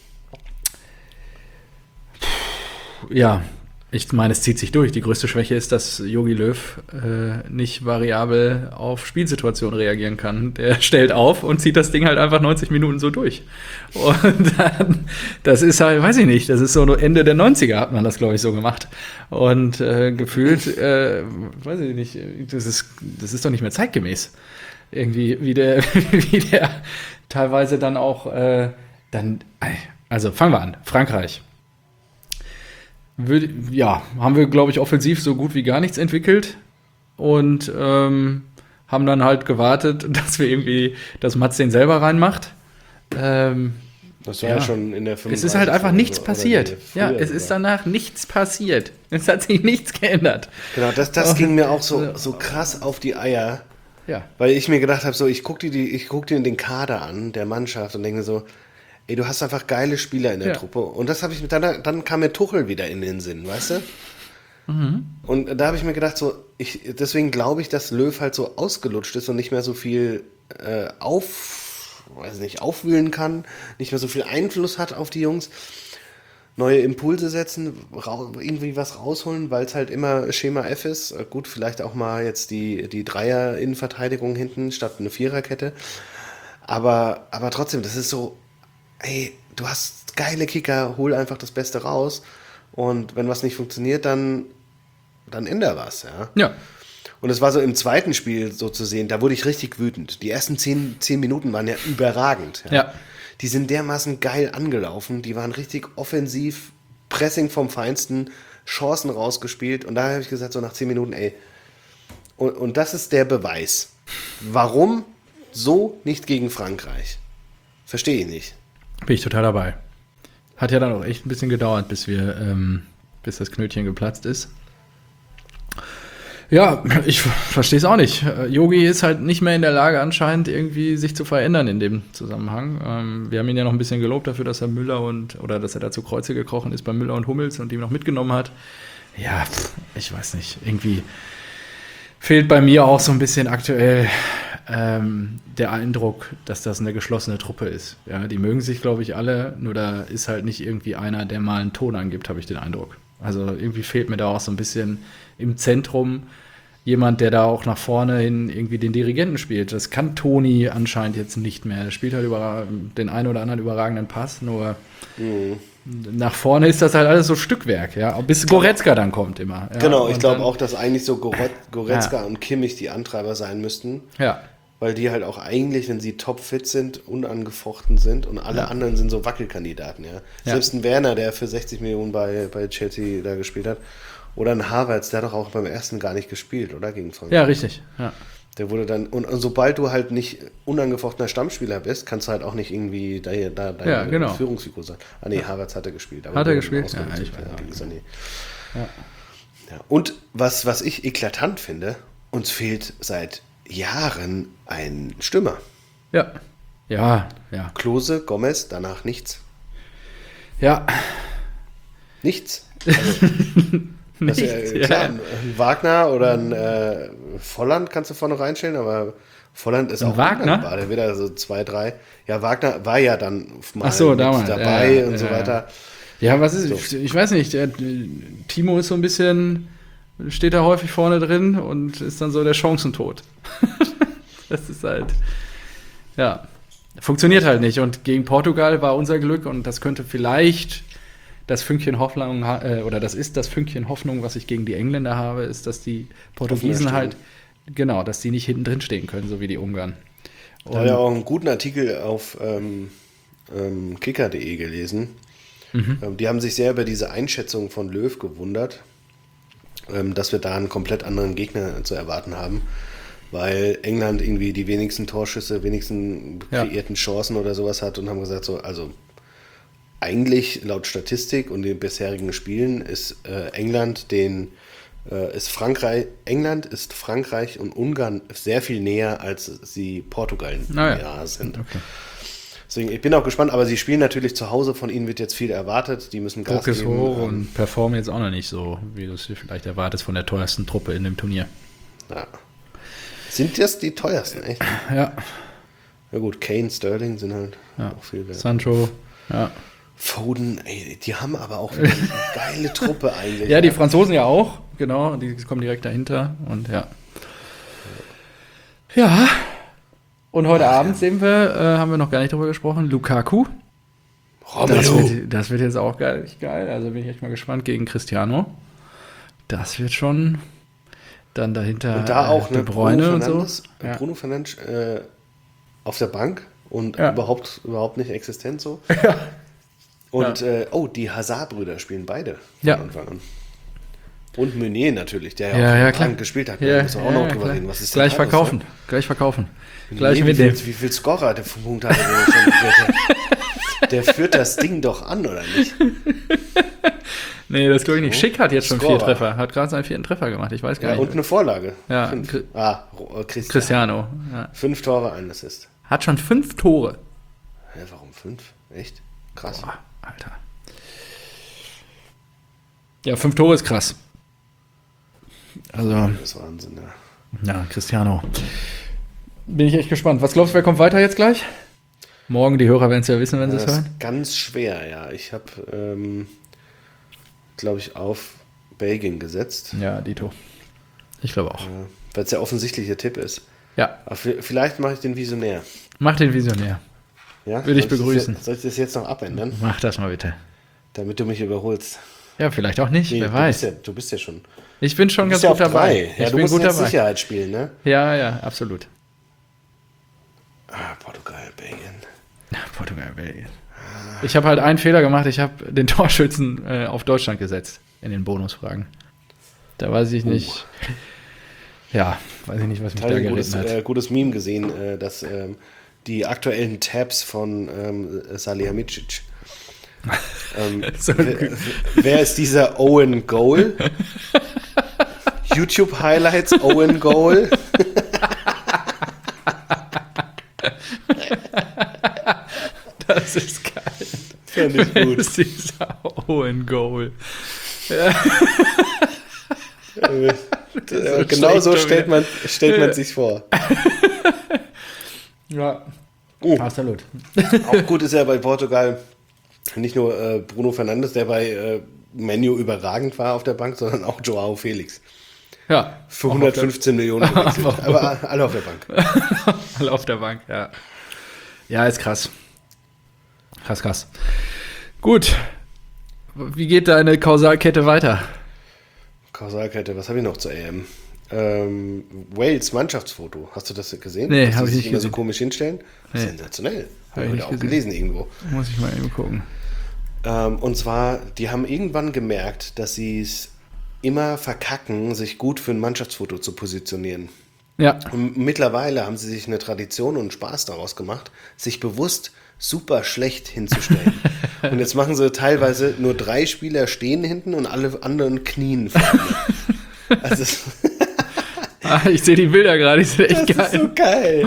Ja, ich meine, es zieht sich durch. Die größte Schwäche ist, dass Jogi Löw äh, nicht variabel auf Spielsituationen reagieren kann. Der stellt auf und zieht das Ding halt einfach neunzig Minuten so durch. Und dann, das ist halt, weiß ich nicht, das ist so Ende der neunziger hat man das, glaube ich, so gemacht. Und äh, gefühlt, äh, weiß ich nicht, das ist, das ist doch nicht mehr zeitgemäß. Irgendwie, wie der, wie der teilweise dann auch, äh, dann, also fangen wir an, Frankreich. Würde- Ja, haben wir, glaube ich, offensiv so gut wie gar nichts entwickelt und ähm, haben dann halt gewartet, dass wir irgendwie, dass Mats den selber reinmacht. Ähm, Das war ja, Ja. schon in der es ist halt einfach oder nichts so, oder passiert. nee, Ja, früher es ist sogar. danach nichts passiert. Es hat sich nichts geändert. Genau, das, das ging mir auch so, Ja. so krass auf die Eier. Ja. Weil ich mir gedacht habe, so, ich gucke dir, die, ich guck dir den Kader an, der Mannschaft und denke so, ey, du hast einfach geile Spieler in der Ja. Truppe. Und das habe ich mit, dann, dann kam mir Tuchel wieder in den Sinn, weißt du? Und da habe ich mir gedacht, so, ich, deswegen glaube ich, dass Löw halt so ausgelutscht ist und nicht mehr so viel äh, auf, weiß nicht, aufwühlen kann, nicht mehr so viel Einfluss hat auf die Jungs. Neue Impulse setzen, rau- irgendwie was rausholen, weil es halt immer Schema F ist. Äh, Gut, vielleicht auch mal jetzt die, die Dreier-Innenverteidigung hinten statt eine Viererkette. Aber, aber trotzdem, das ist so, ey, du hast geile Kicker, hol einfach das Beste raus. Und wenn was nicht funktioniert, dann, dann änder was, ja. Ja. Und es war so im zweiten Spiel so zu sehen, da wurde ich richtig wütend. Die ersten zehn, zehn Minuten waren ja überragend. Ja. Ja. Die sind dermaßen geil angelaufen, die waren richtig offensiv, Pressing vom Feinsten, Chancen rausgespielt. Und da habe ich gesagt, so nach zehn Minuten, ey, und, und das ist der Beweis. Warum so nicht gegen Frankreich? Verstehe ich nicht. Bin ich total dabei. Hat ja dann auch echt ein bisschen gedauert, bis wir, ähm, bis das Knötchen geplatzt ist. Ja, ich verstehe es auch nicht. Yogi ist halt nicht mehr in der Lage, anscheinend irgendwie sich zu verändern in dem Zusammenhang. Ähm, wir haben ihn ja noch ein bisschen gelobt dafür, dass er Müller und, oder dass er da zu Kreuze gekrochen ist bei Müller und Hummels und die noch mitgenommen hat. Ja, pff, ich weiß nicht. Irgendwie fehlt bei mir auch so ein bisschen aktuell ähm, der Eindruck, dass das eine geschlossene Truppe ist. Ja, die mögen sich, glaube ich, alle, nur da ist halt nicht irgendwie einer, der mal einen Ton angibt, habe ich den Eindruck. Also irgendwie fehlt mir da auch so ein bisschen im Zentrum jemand, der da auch nach vorne hin irgendwie den Dirigenten spielt. Das kann Toni anscheinend jetzt nicht mehr. Er spielt halt über den einen oder anderen überragenden Pass, nur nach vorne ist das halt alles so Stückwerk, ja, bis Goretzka dann kommt immer. Ja, Genau, ich und glaube dann- auch, dass eigentlich so Gore- Goretzka und Kimmich die Antreiber sein müssten. Ja, Weil die halt auch eigentlich, wenn sie topfit sind, unangefochten sind und alle Ja. anderen sind so Wackelkandidaten, ja. Ja. Selbst ein Werner, der für sechzig Millionen bei, bei Chelsea da gespielt hat, oder ein Havertz, der hat doch auch beim ersten gar nicht gespielt, oder? Gegen Frankreich. ja, richtig. Ja. Der wurde dann, und, und sobald du halt nicht unangefochtener Stammspieler bist, kannst du halt auch nicht irgendwie da, da deine Ja, genau. Führungsfigur sein. Ah nee, Havertz hat er gespielt. Aber Hat er wurde gespielt? ausgewechselt, Ja, ich weiß ja, auch gegen nicht. Sané. Ja. Ja. Und was, was ich eklatant finde, uns fehlt seit Jahren ein Stürmer. Ja, ja, ja. Klose, Gomez, danach nichts. Ja, Nichts. Also, das ist ja, Nichts, klar, ja. ein Wagner oder ein äh, Volland kannst du vorne reinstellen, aber Volland ist Ein auch Wagner? undankbar. Der wird also zwei, drei. Ja, Wagner war ja dann mal Ach so, mit damals, dabei ja, ja, und so ja. weiter. Ja, was ist, ich weiß nicht, der, Timo ist so ein bisschen, steht da häufig vorne drin und ist dann so der Chancentod. Das ist halt, ja, funktioniert halt nicht. Und gegen Portugal war unser Glück und das könnte vielleicht das Fünkchen Hoffnung, ha- äh, oder das ist das Fünkchen Hoffnung, was ich gegen die Engländer habe, ist, dass die Portugiesen Offener halt, genau, dass die nicht hinten drin stehen können, so wie die Ungarn. Da habe ich auch einen guten Artikel auf ähm, ähm, kicker punkt de gelesen. Ähm, die haben sich sehr über diese Einschätzung von Löw gewundert, ähm, dass wir da einen komplett anderen Gegner zu erwarten haben, weil England irgendwie die wenigsten Torschüsse, wenigsten Ja. kreierten Chancen oder sowas hat und haben gesagt, so, also eigentlich laut Statistik und den bisherigen Spielen ist äh, England den äh, ist Frankreich, England ist Frankreich und Ungarn sehr viel näher, als sie Portugal Ah, ja. näher sind. Okay. Deswegen, ich bin auch gespannt, aber sie spielen natürlich zu Hause, von ihnen wird jetzt viel erwartet, die müssen Gas Druck ist geben. hoch ähm, und performen jetzt auch noch nicht so, wie du es dir vielleicht erwartest von der teuersten Truppe in dem Turnier. ja. Sind das die teuersten, echt? Ja, Ja gut, Kane, Sterling sind halt ja. auch viel wert. Sancho, ja. Foden, ey, die haben aber auch eine geile Truppe eigentlich. Ja, die Franzosen ja auch, genau, die kommen direkt dahinter und ja. Ja, und heute Ach, Abend sehen wir, äh, haben wir noch gar nicht drüber gesprochen, Lukaku. Das Romelu. wird, das wird jetzt auch geil, geil, also bin ich echt mal gespannt gegen Cristiano. Das wird schon dann dahinter Und da auch, äh, ne, De Bruyne Bruno und so. Fernandes, Ja. Bruno Fernandes äh, auf der Bank und Ja. überhaupt, überhaupt nicht existent so. Und äh, oh, die Hazard-Brüder spielen beide von Ja. Anfang an. Und Meunier natürlich, der ja, Ja, auch ja, ja, klar. gespielt hat. Ja, Da müssen wir auch ja, noch ja, drüber klar. reden. Was ist Gleich denn alles, verkaufen, ne? gleich verkaufen. Gleich Nee, wie, mitnehmen. viel, wie viel Scorer hat der für Punkte hatte der schon? Der, der, der führt das Ding doch an, oder nicht? Nee, das glaube ich nicht. Schick hat jetzt schon vier Scorer. Treffer. Hat gerade seinen vierten Treffer gemacht. Ich weiß gar Ja, nicht. und eine Vorlage. Ja, Fünf. Chri- Ah, Ro- äh, Christian. Cristiano. Ja. Fünf Tore, ein Assist. Hat schon fünf Tore. Hä, warum fünf? Echt? Krass. Boah, Alter. Ja, fünf Tore ist krass. Also, Das ist Wahnsinn, ja. ja, Cristiano. Bin ich echt gespannt. Was glaubst du, wer kommt weiter jetzt gleich? Morgen, die Hörer werden es ja wissen, wenn sie Das es hören. ist ganz schwer, ja. Ich habe, ähm, glaube ich, auf Belgien gesetzt, Ja, Dito. Ich glaube auch. äh, weil es der offensichtliche Tipp ist. Ja, Aber vi- vielleicht mache ich den Visionär. mach den Visionär. Ja? Würde ich Soll das begrüßen. jetzt- Soll ich das jetzt noch abändern, Mach das mal bitte. damit du mich überholst? Ja, vielleicht auch nicht, Nee, wer du weiß. Bist ja, du bist ja schon. Ich bin schon Du ganz bist ja gut auf dabei. drei. Ja, ich du bin musst gut jetzt dabei. Sicherheit spielen, ne? Ja, ja, absolut. Ah, Portugal, Belgien. Portugal, Belgien. Ich habe halt einen Fehler gemacht. Ich habe den Torschützen äh, auf Deutschland gesetzt in den Bonusfragen. Da weiß ich nicht. Ja, weiß ich nicht, was mich Ich habe da ein geritten gutes, hat. äh, gutes Meme gesehen, äh, dass ähm, die aktuellen Tabs von ähm, Salihamidzic. ähm, So wer, wer ist dieser Owen Goal? YouTube Highlights Owen Goal. Das ist geil. Fand ich gut. Das ist dieser Owen Goal. Ja, so genau so schlecht, stellt man, stellt man sich vor. Ja, Oh, absolut. auch gut ist ja bei Portugal nicht nur äh, Bruno Fernandes, der bei äh, Menu überragend war auf der Bank, sondern auch Joao Felix. Ja, Für hundertfünfzehn Millionen gewechselt. Warum? Aber alle auf der Bank. alle auf der Bank, ja. Ja, ist krass. Krass, krass. Gut. Wie geht deine Kausalkette weiter? Kausalkette, was habe ich noch zur E M? Ähm, Wales Mannschaftsfoto. Hast du das gesehen? Nee, Dass hab die ich sich nicht immer so gesehen. komisch hinstellen? Nee. Sensationell. Hab Habe ich ich nicht auch gesehen. gelesen irgendwo. Muss ich mal eben gucken. Ähm, und zwar, die haben irgendwann gemerkt, dass sie es immer verkacken, sich gut für ein Mannschaftsfoto zu positionieren. Ja, Und mittlerweile haben sie sich eine Tradition und einen Spaß daraus gemacht, sich bewusst super schlecht hinzustellen. Und jetzt machen sie teilweise nur drei Spieler stehen hinten und alle anderen knien vorne. Also es- ah, ich sehe die Bilder gerade, die sind echt das ist geil. so geil.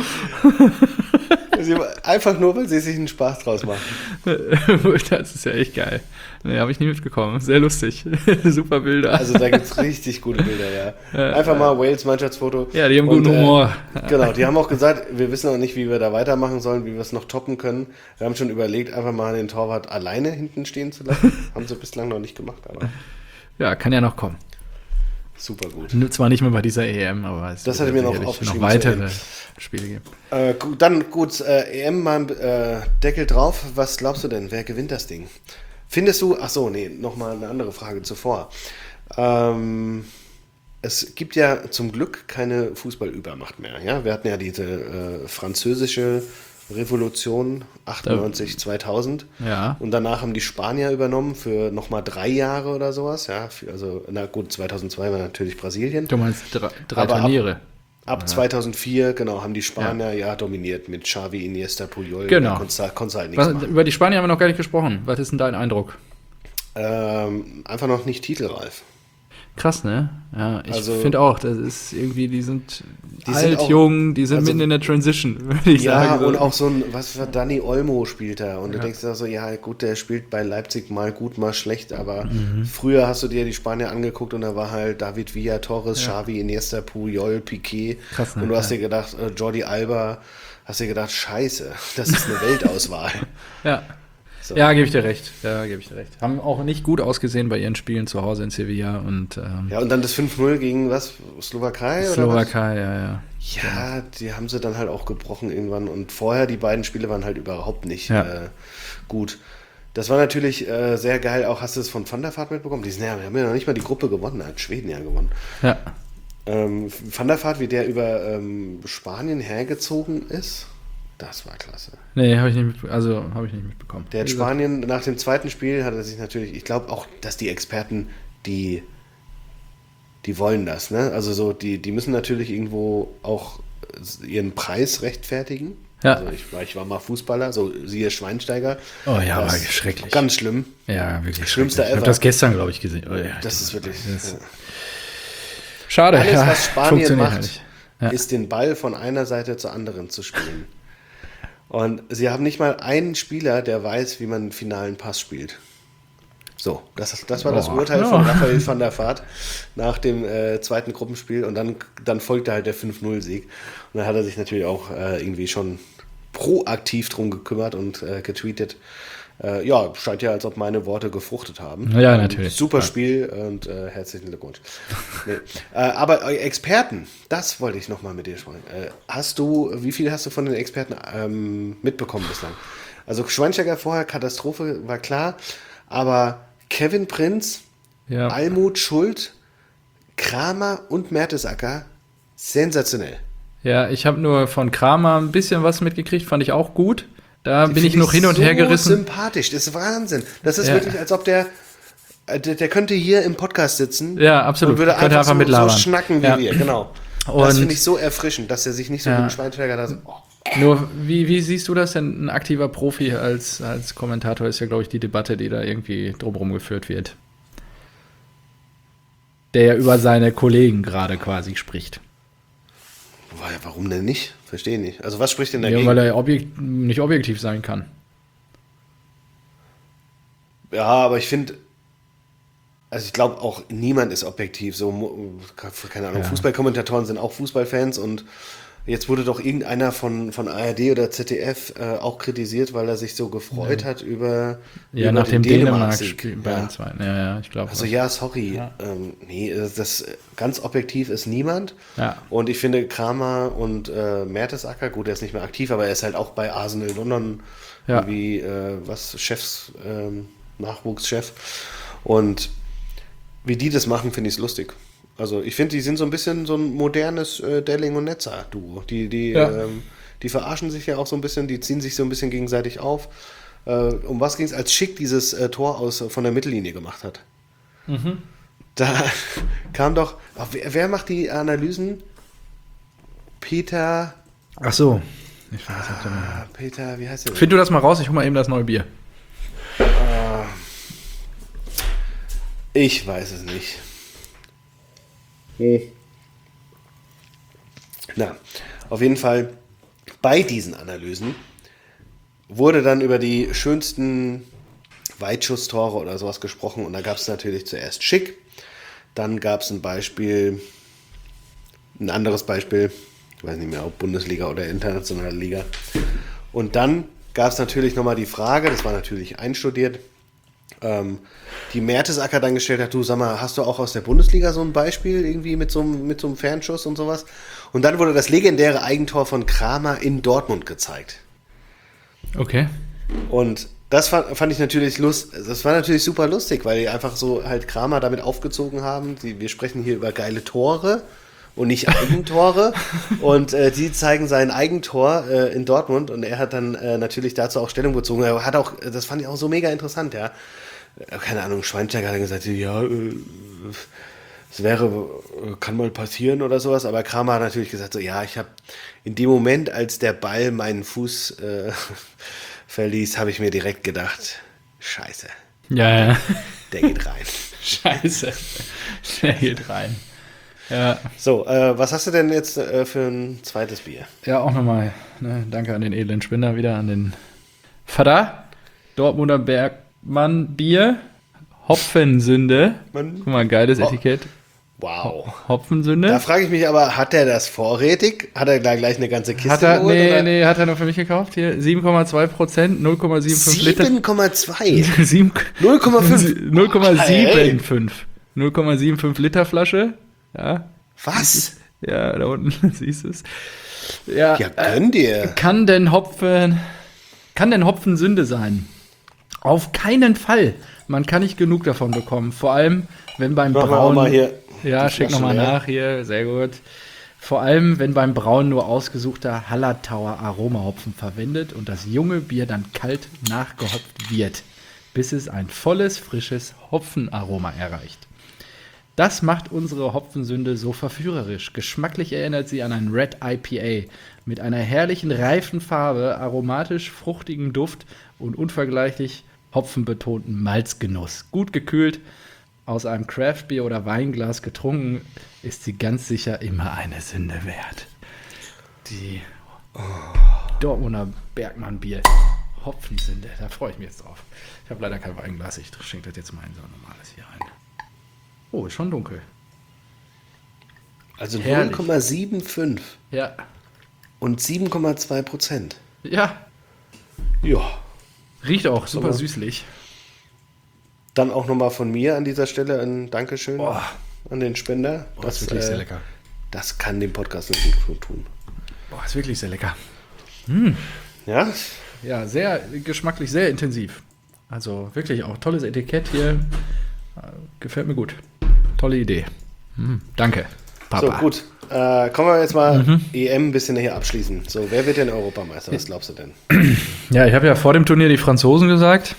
Sie- Einfach nur, weil sie sich einen Spaß draus machen. Das ist ja echt geil. Nee, habe ich nie mitgekommen. Sehr lustig. Super Bilder. Also da gibt es richtig gute Bilder, ja. Einfach mal Wales Mannschaftsfoto. ja, die haben Und, guten äh, Humor. Genau, die haben auch gesagt, wir wissen auch nicht, wie wir da weitermachen sollen, wie wir es noch toppen können. Wir haben schon überlegt, einfach mal den Torwart alleine hinten stehen zu lassen. Haben sie bislang noch nicht gemacht, aber Ja, kann ja noch kommen. super gut. Nur zwar nicht mehr bei dieser E M, aber es Das wird hatte ich mir noch sicherlich aufgeschrieben noch weitere zur E M. Spiele geben. Äh, gut, dann gut, äh, E M mal äh, Deckel drauf. Was glaubst du denn? Wer gewinnt das Ding? Findest du, ach so, nee, nochmal eine andere Frage zuvor. Ähm, es gibt ja zum Glück keine Fußballübermacht mehr. Ja? Wir hatten ja diese äh, französische Revolution achtundneunzig, zweitausend. Ja. Und danach haben die Spanier übernommen für nochmal drei Jahre oder sowas. Ja? Für, also, na gut, zweitausendzwei war natürlich Brasilien. Du meinst drei, drei Aber ab- Turniere. Ab zweitausendvier, genau, haben die Spanier ja, dominiert mit Xavi, Iniesta, Puyol. Genau. Da konntest du konntest du halt nichts Was, machen. über die Spanier haben wir noch gar nicht gesprochen. Was ist denn dein Eindruck? Ähm, einfach noch nicht titelreif. Krass, ne? Ja, ich Also- finde auch, das ist irgendwie, die sind Die alt, sind auch- jung, die sind also- mitten in der Transition, würde ich Ja, sagen. und auch so ein, was für Dani Olmo spielt da. Und du denkst dir so, ja gut, der spielt bei Leipzig mal gut, mal schlecht, aber Mhm. früher hast du dir die Spanier angeguckt und da war halt David Villa, Torres, Xavi, Iniesta, Puyol, Piqué. Krass, ne? Und du hast Ja. dir gedacht, äh, Jordi Alba, hast dir gedacht, scheiße, das ist eine Weltauswahl. Ja. So. Ja, gebe ich dir recht. Ja, gebe ich dir recht. Haben auch nicht gut ausgesehen bei ihren Spielen zu Hause in Sevilla und ähm, Ja, und dann das fünf null gegen was? Slowakei? Oder was? Slowakei, ja, ja. Ja, die haben sie dann halt auch gebrochen irgendwann. Und vorher, die beiden Spiele waren halt überhaupt nicht Ja. äh, gut. Das war natürlich äh, sehr geil. Auch hast du es von Van der Vaart mitbekommen? Die, sind ja, die haben ja noch nicht mal die Gruppe gewonnen. Da hat Schweden ja gewonnen. Ja, Ähm, Van der Vaart, wie der über ähm, Spanien hergezogen ist, das war klasse. nee, habe ich nicht mitbekommen. Also, habe ich nicht mitbekommen. Der hat Wie gesagt, Spanien, nach dem zweiten Spiel hat er sich natürlich, ich glaube auch, dass die Experten, die, die wollen das, ne? Also so, die, die müssen natürlich irgendwo auch ihren Preis rechtfertigen. Ja. Also ich, war- ich war mal Fußballer, so siehe Schweinsteiger. Oh ja, aber Das ist schrecklich. Ganz schlimm. Ja, wirklich Schlimmster schrecklich. Ich ever. habe das gestern, glaube ich, gesehen. Oh, ja, Das ist wirklich. das- ja. Schade. Alles, ja, was Spanien funktioniert macht, halt nicht. Ja. ist den Ball von einer Seite zur anderen zu spielen. Und sie haben nicht mal einen Spieler, der weiß, wie man einen finalen Pass spielt. So, das, das war das Boah. Urteil Ja. von Raphael van der Vaart nach dem äh, zweiten Gruppenspiel. Und dann, dann folgte halt der fünf null Sieg. Und dann hat er sich natürlich auch äh, irgendwie schon proaktiv drum gekümmert und äh, getweetet. Äh, ja, scheint ja, als ob meine Worte gefruchtet haben. Ja, Ähm, natürlich. Super Ja. Spiel und äh, herzlichen Glückwunsch. Nee. Äh, aber äh, Experten, das wollte ich nochmal mit dir sprechen. Äh, hast du, wie viel hast du von den Experten ähm, mitbekommen bislang? Also Schweinsteiger vorher, Katastrophe, war klar. Aber Kevin Prinz, Ja. Almut Schuld, Kramer und Mertesacker, sensationell. Ja, ich habe nur von Kramer ein bisschen was mitgekriegt, fand ich auch gut. Da bin ich Finde noch hin und so her gerissen. sympathisch, das ist Wahnsinn. Das ist Ja. wirklich, als ob der, äh, der, der könnte hier im Podcast sitzen. Ja, absolut. Und würde Könnte einfach, einfach so, so mitlabern. schnacken wie Ja. wir, genau. Und- das finde ich so erfrischend, dass er sich nicht so Ja. wie ein Schweinsteiger da so, oh, Nur, wie, wie siehst du das denn? Ein aktiver Profi als, als Kommentator ist ja, glaube ich, die Debatte, die da irgendwie drumherum geführt wird. Der ja über seine Kollegen gerade quasi spricht. warum denn nicht? Verstehe nicht. Also was spricht denn Ja, dagegen? weil er objekt, nicht objektiv sein kann. Ja, aber ich finde, also ich glaube auch, niemand ist objektiv. So, mo- keine Ahnung, Ja. Fußballkommentatoren sind auch Fußballfans und jetzt wurde doch irgendeiner von, von A R D oder Z D F äh, auch kritisiert, weil er sich so gefreut hat über, Ja, über nach dem den Dänemark-Spiel Dänemark-Sieg. bei Ja. den zweiten. Ja, ja, ich glaube. Also ja, sorry. Ja. Ähm, nee, das, das ganz objektiv ist niemand. Ja. Und ich finde Kramer und äh, Mertesacker, gut, er ist nicht mehr aktiv, aber er ist halt auch bei Arsenal London Ja. irgendwie äh, was Chefs, ähm, Nachwuchschef. Und wie die das machen, finde ich es lustig. Also ich finde, die sind so ein bisschen so ein modernes äh, Delling und Netzer-Duo. Die, die, Ja. ähm, die verarschen sich ja auch so ein bisschen, die ziehen sich so ein bisschen gegenseitig auf. Äh, um was ging es, als Schick dieses äh, Tor aus von der Mittellinie gemacht hat? Da kam doch, ach, wer, wer macht die Analysen? Peter, Ach so. Ich weiß nicht. ah, Peter, wie heißt der? Find du das mal raus, ich hol mal eben das neue Bier. Ich weiß es nicht. Na, auf jeden Fall bei diesen Analysen wurde dann über die schönsten Weitschusstore oder sowas gesprochen und da gab es natürlich zuerst Schick, dann gab es ein Beispiel, ein anderes Beispiel, ich weiß nicht mehr, ob Bundesliga oder internationale Liga. Und dann gab es natürlich nochmal die Frage, das war natürlich einstudiert, ähm, die Mertesacker dann gestellt hat, du sag mal, hast du auch aus der Bundesliga so ein Beispiel irgendwie mit so einem, mit so einem Fernschuss und sowas? Und dann wurde das legendäre Eigentor von Kramer in Dortmund gezeigt. Okay. Und das fand, fand ich natürlich lust, das war natürlich super lustig, weil die einfach so halt Kramer damit aufgezogen haben. Die, wir sprechen hier über geile Tore und nicht Eigentore. Und äh, die zeigen sein Eigentor äh, in Dortmund und er hat dann äh, natürlich dazu auch Stellung bezogen. Er hat auch, das fand ich auch so mega interessant, ja. Äh, Keine Ahnung, Schweinsteiger hat dann gesagt, ja, äh, es wäre, äh, kann mal passieren oder sowas, aber Kramer hat natürlich gesagt, so ja, ich habe in dem Moment, als der Ball meinen Fuß äh, verließ, habe ich mir direkt gedacht, scheiße, Ja, ja. der geht rein. Scheiße. Der geht rein. Ja, So, äh, was hast du denn jetzt äh, für ein zweites Bier? ja auch nochmal. Ne, danke an den edlen Spinner wieder, an den Vater. Dortmunder Bergmann Bier. Hopfensünde. Mann. Guck mal, geiles Oh. Etikett. Wow. Hopfensünde. Da frage ich mich aber, hat er das vorrätig? Hat er da gleich eine ganze Kiste Hat er, geholt, nee, oder? nee, hat er nur für mich gekauft. Hier, sieben Komma zwei Prozent, null Komma fünfundsiebzig Liter. sieben Komma zwei. sieben- null Komma fünf. null Komma Hey. fünfundsiebzig. null Komma fünfundsiebzig Liter Flasche. Ja, Was? ja, da unten siehst du es. Ja, Ja, gönn dir. kann denn Hopfen, kann denn Hopfen Sünde sein? Auf keinen Fall. Man kann nicht genug davon bekommen. Vor allem, wenn beim Machen wir auch Brauen. mal hier Ja, die schick Flasche nochmal leer. nach hier. Sehr gut. Vor allem, wenn beim Brauen nur ausgesuchter Hallertauer Aromahopfen verwendet und das junge Bier dann kalt nachgehopft wird, bis es ein volles, frisches Hopfenaroma erreicht. Das macht unsere Hopfensünde so verführerisch. Geschmacklich erinnert sie an ein Red I P A mit einer herrlichen reifen Farbe, aromatisch fruchtigem Duft und unvergleichlich hopfenbetonten Malzgenuss. Gut gekühlt, aus einem Craftbier oder Weinglas getrunken, ist sie ganz sicher immer eine Sünde wert. Die Dortmunder Bergmann-Bier. Hopfensünde, da freue ich mich jetzt drauf. Ich habe leider kein Weinglas, ich schenke das jetzt mal in so ein normales hier rein. Oh, ist schon dunkel. Also Herrlich. null Komma fünfundsiebzig Ja. und sieben Komma zwei Prozent. Ja, Ja. riecht auch super Aber- süßlich. Dann auch nochmal von mir an dieser Stelle ein Dankeschön Boah. an den Spender. Boah, ist wirklich sehr lecker. Das kann dem Podcast nicht gut tun. Boah, ist wirklich sehr lecker. Ja? Ja, sehr geschmacklich, sehr intensiv. Also wirklich auch tolles Etikett hier. Äh, Gefällt mir gut. Tolle Idee. Hm, danke, Papa. So, gut. Äh, kommen wir jetzt mal E M ein bisschen hier abschließen. So, wer wird denn Europameister? Was glaubst du denn? Ja, ich habe ja vor dem Turnier die Franzosen gesagt.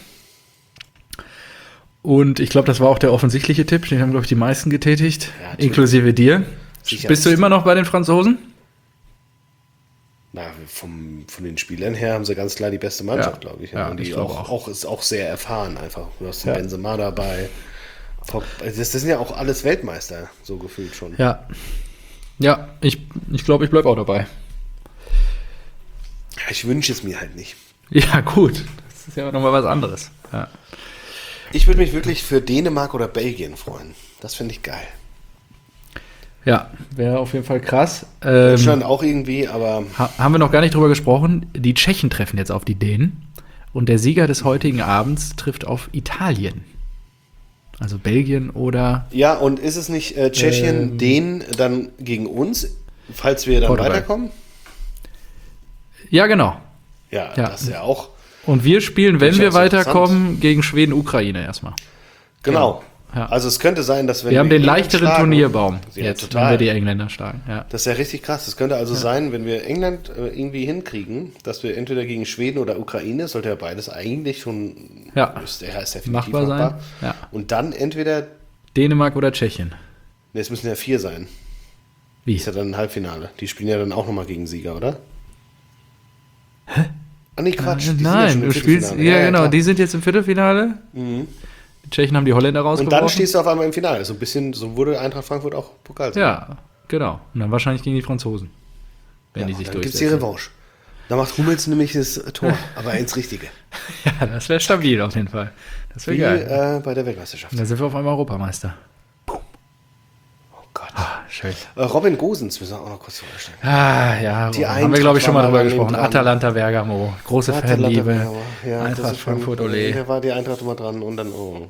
Und ich glaube, das war auch der offensichtliche Tipp. Den haben, glaube ich, die meisten getätigt. Ja, natürlich. Inklusive dir. Sicher. Bist du immer noch bei den Franzosen? Na, vom, von den Spielern her haben sie ganz klar die beste Mannschaft, Ja. glaube ich. Ja, Und die ich glaube auch, auch. auch ist auch sehr erfahren einfach. Du hast Ja. einen Benzema dabei. Top. Das, das sind ja auch alles Weltmeister, so gefühlt schon. Ja. Ja, ich glaube, ich, glaub, ich bleibe auch dabei. Ich wünsche es mir halt nicht. Ja, gut. Das ist ja nochmal was anderes. Ja. Ich würde mich wirklich für Dänemark oder Belgien freuen. Das finde ich geil. Ja, wäre auf jeden Fall krass. Ähm, Deutschland auch irgendwie, aber ha haben wir noch gar nicht drüber gesprochen. Die Tschechen treffen jetzt auf die Dänen. Und der Sieger des heutigen Abends trifft auf Italien. Also Belgien oder ja, und ist es nicht äh, Tschechien, Ähm, Dänen dann gegen uns, falls wir dann Portugal. weiterkommen? ja, genau. Ja, Ja. das ist ja auch. Und wir spielen, wenn wir Durchaus weiterkommen, gegen Schweden, Ukraine erstmal. Genau. Ja. Also es könnte sein, dass wenn Wir haben den England leichteren schlagen- Turnierbaum Ja, jetzt, total. wenn wir die Engländer schlagen. Ja. Das ist ja richtig krass. Das könnte also sein, wenn wir England äh, irgendwie hinkriegen, dass wir entweder gegen Schweden oder Ukraine, sollte ja beides eigentlich schon Ja. ist, ja, ist definitiv Machbar sein. Ja. Und dann entweder, Dänemark oder Tschechien. ne, es müssen ja vier sein. Wie? Ist ja dann ein Halbfinale. Die spielen ja dann auch nochmal gegen Sieger, oder? Hä? Ah, nee, Quatsch. die sind ja Nein, schon im du spielst. Viertelfinale. Ja, genau. klar. Die sind jetzt im Viertelfinale. Mhm. Die Tschechen haben die Holländer Und rausgeworfen. dann stehst du auf einmal im Finale. So ein bisschen, so wurde Eintracht Frankfurt auch Pokalsieger. Ja, genau. Und dann wahrscheinlich gegen die Franzosen. Wenn Ja, die und sich dann gibt es die durchsetzen. Revanche. Da macht Hummels nämlich das Tor, aber ins Richtige. Ja, das wäre stabil auf jeden Fall. Das wäre Wie geil. äh, bei der Weltmeisterschaft. Und dann sind wir auf einmal Europameister. Oh Gott. Ah, schön. Äh, Robin Gosens müssen wir auch noch kurz vorstellen. Ah, ja, Die haben wir, glaube ich, schon mal Eintracht drüber war gesprochen. mal dran. Atalanta Bergamo. Große Fanliebe. Ja, das Eintracht ist schon- Frankfurt, ole. Da war die Eintracht immer dran und dann oh.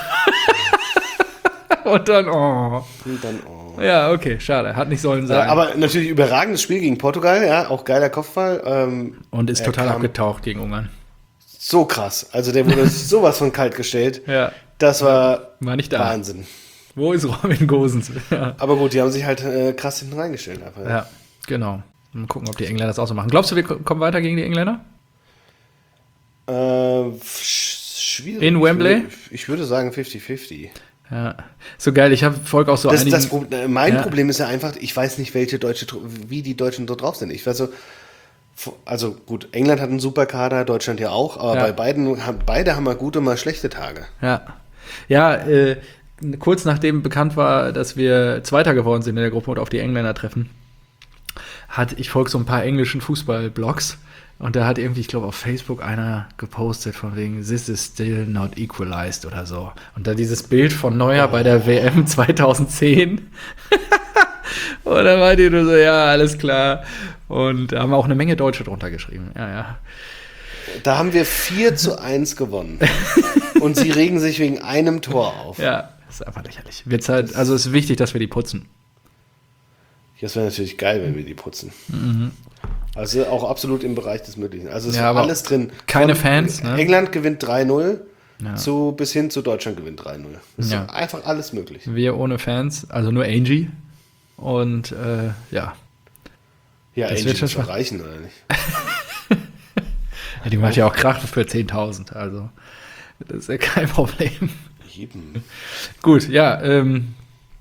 Und dann, oh. Und dann oh. Ja, okay, schade. Hat nicht sollen Äh, sein. aber natürlich überragendes Spiel gegen Portugal, ja, auch geiler Kopfball. Ähm, Und ist er total kam abgetaucht gegen Ungarn. so krass. Also der wurde sowas von kalt gestellt. Ja, Das war war nicht da. Wahnsinn. Wo ist Robin Gosens? Ja, Aber gut, die haben sich halt äh, krass hinten reingestellt. Einfach. ja genau. Mal gucken, ob die Engländer das auch so machen. Glaubst du, wir ko- kommen weiter gegen die Engländer? Äh, sch- schwierig. In Wembley? Ich würde, ich würde sagen fünfzig fünfzig. Ja. So geil, ich habe folge auch so Das, einigen... das, Pro- äh, mein Ja. Problem ist ja einfach, ich weiß nicht, welche deutsche, Tru- wie die Deutschen so drauf sind. Ich weiß so, also gut, England hat einen super Kader, Deutschland ja auch, aber Ja. bei beiden, haben- beide haben mal gute, mal schlechte Tage. Ja, ja äh, kurz nachdem bekannt war, dass wir Zweiter geworden sind in der Gruppe und auf die Engländer treffen, hat ich folge so ein paar englischen Fußball-Blogs und da hat irgendwie, ich glaube, auf Facebook einer gepostet von wegen "This is still not equalized" oder so. Und dann dieses Bild von Neuer bei der W M zweitausendzehn. Und dann war die nur so, ja, alles klar. Und da haben auch eine Menge Deutsche drunter geschrieben. Ja, ja. Da haben wir vier zu eins gewonnen. Und sie regen sich wegen einem Tor auf. Ja, das ist einfach lächerlich. Wird Zeit, also es ist wichtig, dass wir die putzen. Das wäre natürlich geil, wenn wir die putzen. Also auch absolut im Bereich des Möglichen. Also es Ja, ist aber alles drin. keine Von Fans, ne? England gewinnt drei null Ja. zu, bis hin zu Deutschland gewinnt drei null. Das ist Ja. doch einfach alles möglich. Wir ohne Fans, also nur Angie. Und äh, ja. Ja, Das Angie wird schon muss doch schwach. reichen, oder nicht? ja, die macht ja auch Krach für zehntausend, also das ist ja kein Problem. Eben. Gut, ja, ähm,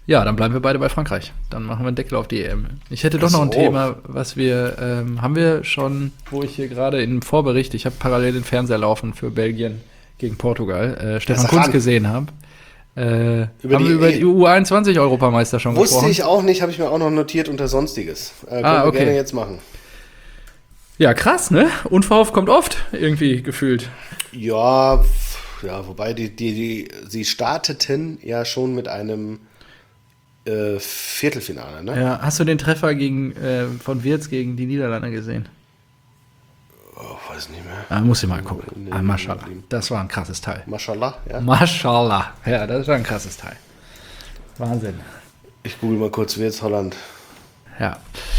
Ja, dann bleiben wir beide bei Frankreich. Dann machen wir einen Deckel auf die E M. Ich hätte doch noch ein So. Thema, was wir, ähm, haben wir schon, wo ich hier gerade im Vorbericht, ich habe parallel den Fernseher laufen für Belgien gegen Portugal, äh, Stefan sag Kunz an. gesehen habe. Äh, Über haben die wir über E- die U einundzwanzig-Europameister schon Wusste gesprochen? ich auch nicht, habe ich mir auch noch notiert unter Sonstiges. Äh, können Ah, wir okay. gerne jetzt machen. Ja, krass, ne? Unverhofft kommt oft, irgendwie gefühlt. Ja, pf, ja, wobei die, die, die, sie starteten ja schon mit einem äh, Viertelfinale, ne? Ja, hast du den Treffer gegen, äh, von Wirtz gegen die Niederlande gesehen? Oh, weiß nicht mehr. Ah, muss ich mal gucken. Nee, Ah, nee, Maschallah. nee. Das war ein krasses Teil. Mashallah, ja. Maschallah. Ja, das war ein krasses Teil. Wahnsinn. Ich google mal kurz, wer jetzt Holland. Ja.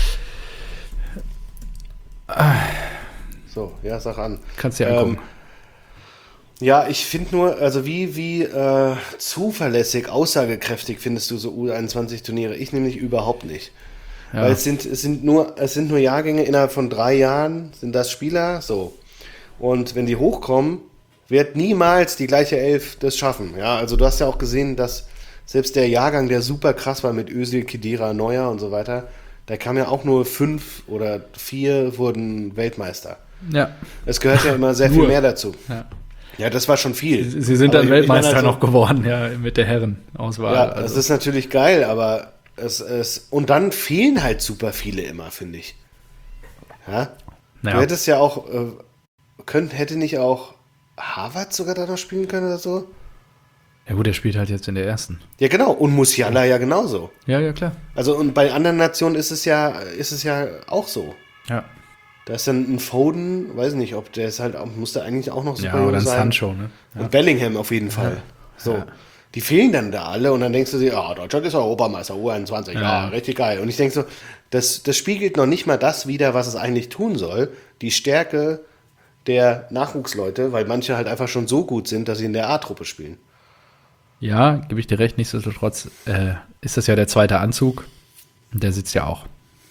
So, ja, sag an. Kannst du dir angucken. Ähm, Ja, ich finde nur, also wie, wie äh, zuverlässig, aussagekräftig findest du so U einundzwanzig-Turniere? Ich nämlich überhaupt nicht. Ja. Weil es sind, es sind nur, es sind nur Jahrgänge innerhalb von drei Jahren, sind das Spieler, so. Und wenn die hochkommen, wird niemals die gleiche Elf das schaffen. Ja, also du hast ja auch gesehen, dass selbst der Jahrgang, der super krass war mit Özil, Khedira, Neuer und so weiter, da kam ja auch nur fünf oder vier wurden Weltmeister. Ja. Es gehört ja immer sehr viel Nur. mehr dazu. Ja. Ja, das war schon viel. Sie sind Aber dann ich- ich Weltmeister meine also- noch geworden, ja, mit der Herrenauswahl. Ja, also. das ist natürlich geil, aber es ist. Und dann fehlen halt super viele immer, finde ich. Ja? Du ja. hättest ja auch. Äh, könnt, hätte nicht auch Harvard sogar da noch spielen können oder so? ja gut, der spielt halt jetzt in der ersten. Ja, genau. Und Musiala ja genauso. Ja, ja, klar. Also, und bei anderen Nationen ist es ja, ist es ja auch so. Ja, Da ist dann ein Foden, weiß nicht, ob der ist halt, auch- muss der eigentlich auch noch super ja jung oder ein sein. Sancho, ne? Und Bellingham auf jeden Fall. So. Ja. Die fehlen dann da alle und dann denkst du dir, ah, Deutschland ist Europameister, U einundzwanzig, ja, Ja. richtig geil. Und ich denke so, das, das spiegelt noch nicht mal das wider, was es eigentlich tun soll. Die Stärke der Nachwuchsleute, weil manche halt einfach schon so gut sind, dass sie in der A-Truppe spielen. Ja, gebe ich dir recht, nichtsdestotrotz äh, ist das ja der zweite Anzug. Und der sitzt ja auch.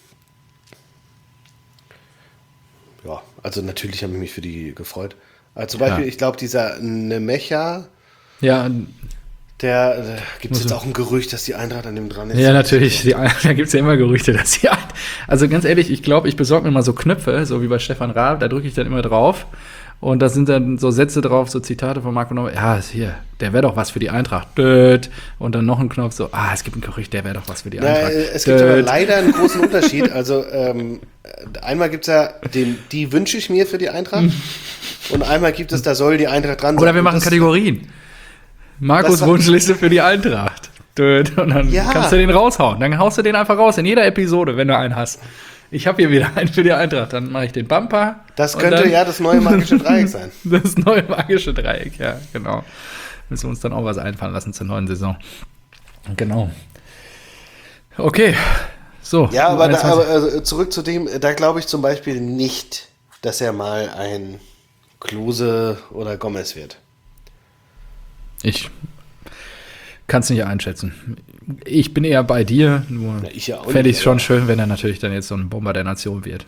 Ja, also natürlich habe ich mich für die gefreut. Also zum Beispiel, Ja. ich glaube, dieser Nemecha, Ja, der, äh, gibt es Muss jetzt er- auch ein Gerücht, dass die Eintracht an dem dran ist? ja, natürlich. Die, da gibt es ja immer Gerüchte, dass sie. Also ganz ehrlich, ich glaube, ich besorge mir mal so Knöpfe, so wie bei Stefan Raab, da drücke ich dann immer drauf. Und da sind dann so Sätze drauf, so Zitate von Marco Neuer. Ja, ist hier, der wäre doch was für die Eintracht. Död. Und dann noch ein Knopf so, ah, es gibt ein Gerücht, der wäre doch was für die Ja, Eintracht. es gibt aber Död. leider einen großen Unterschied. Also ähm, einmal gibt es ja, den, die wünsche ich mir für die Eintracht. Und einmal gibt es, da soll die Eintracht dran sein. Oder wir Und machen das- Kategorien. Markus Das war- Wunschliste für die Eintracht. Död. Und dann Ja. kannst du den raushauen. Dann haust du den einfach raus in jeder Episode, wenn du einen hast. Ich habe hier wieder einen für die Eintracht. Dann mache ich den Bumper. Das und könnte dann- ja das neue magische Dreieck sein. Das neue magische Dreieck, ja, genau. Müssen wir uns dann auch was einfallen lassen zur neuen Saison. Genau. Okay. So. Ja, aber, da, einundzwanzig. aber also zurück zu dem, da glaube ich zum Beispiel nicht, dass er mal ein Klose oder Gomez wird. Ich kann es nicht einschätzen. Ich bin eher bei dir, nur Na, ich ja auch fände ich nicht, es schon aber- schön, wenn er natürlich dann jetzt so ein Bomber der Nation wird.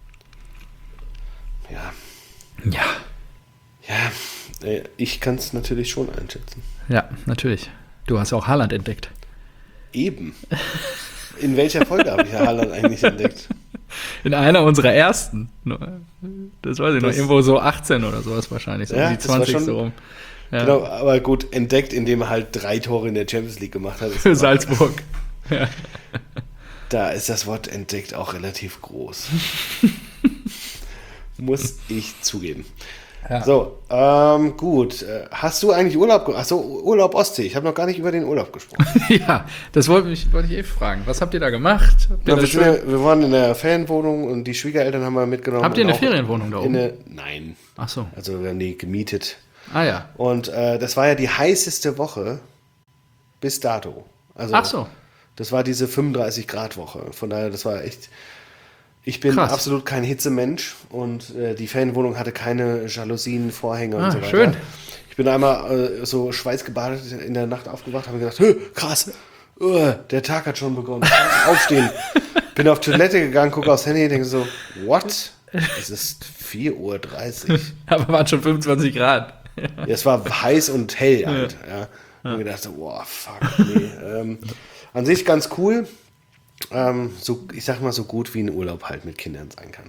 Ja, Ja, ja, äh, ich kann es natürlich schon einschätzen. ja, natürlich. Du hast auch Haaland entdeckt. Eben. In welcher Folge habe ich Herr Haaland eigentlich entdeckt? In einer unserer ersten. Das weiß ich noch, Das- irgendwo so achtzehn oder sowas wahrscheinlich, so Ja, um die das war zwanzig schon- so rum. Ja. Genau, aber gut, entdeckt, indem er halt drei Tore in der Champions League gemacht hat. Ist Für immer- Salzburg. Ja. Da ist das Wort entdeckt auch relativ groß. Muss ich zugeben. Ja. So, ähm, gut. Äh, Hast du eigentlich Urlaub gemacht? Achso, Urlaub Ostsee. Ich habe noch gar nicht über den Urlaub gesprochen. Ja, das wollte ich, wollte ich eh fragen. Was habt ihr da gemacht? Habt ihr, Ja, da wir, schön, sind ja, wir waren in der Ferienwohnung und die Schwiegereltern haben wir mitgenommen. habt ihr und eine auch Ferienwohnung da In oben? eine, nein. Ach so. Also wir haben die gemietet. Ah ja. Und äh, das war ja die heißeste Woche bis dato. Also, Ach so. Das war diese fünfunddreißig Grad Woche. Von daher, das war echt. Ich bin Krass. absolut kein Hitzemensch und äh, die Ferienwohnung hatte keine Jalousien, Vorhänge und Ah, so weiter. schön. Ich bin einmal äh, so schweißgebadet in der Nacht aufgewacht, habe gedacht, Hö, krass, uh, der Tag hat schon begonnen. Aufstehen. Bin auf Toilette gegangen, gucke aufs Handy und denke so, what? Es ist vier Uhr dreißig. Aber waren schon fünfundzwanzig Grad. Ja, es war heiß und hell halt. Ja. Und mir gedacht, so, boah, fuck, nee. ähm, An sich ganz cool. Ähm, so, ich sag mal, so gut wie ein Urlaub halt mit Kindern sein kann.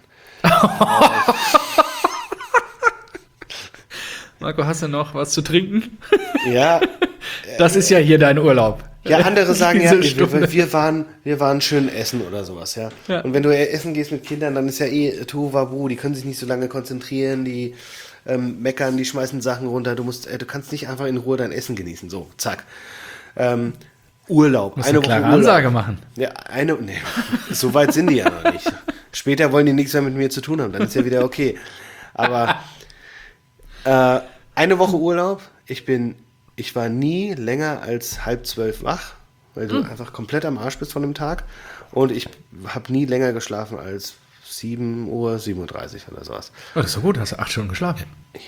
Marco, hast du noch was zu trinken? Ja. Das ist ja hier dein Urlaub. Ja, andere sagen ja, Diese wir, Stunde. wir, waren, wir waren schön essen oder sowas, ja. Ja. Und wenn du essen gehst mit Kindern, dann ist ja eh Tohuwabohu, die können sich nicht so lange konzentrieren, die ähm, meckern, die schmeißen Sachen runter, du musst, äh, du kannst nicht einfach in Ruhe dein Essen genießen, so, zack. Ähm, Urlaub, Du musst eine klare Ansage machen. Ja, eine, nee, so weit sind die ja noch nicht. Später wollen die nichts mehr mit mir zu tun haben, dann ist ja wieder okay. Aber äh, eine Woche Urlaub, ich bin, ich war nie länger als halb zwölf wach, weil du Mhm. einfach komplett am Arsch bist von dem Tag. Und ich habe nie länger geschlafen als sieben Uhr siebenunddreißig oder sowas. Oh, das ist so gut, hast du acht Stunden geschlafen.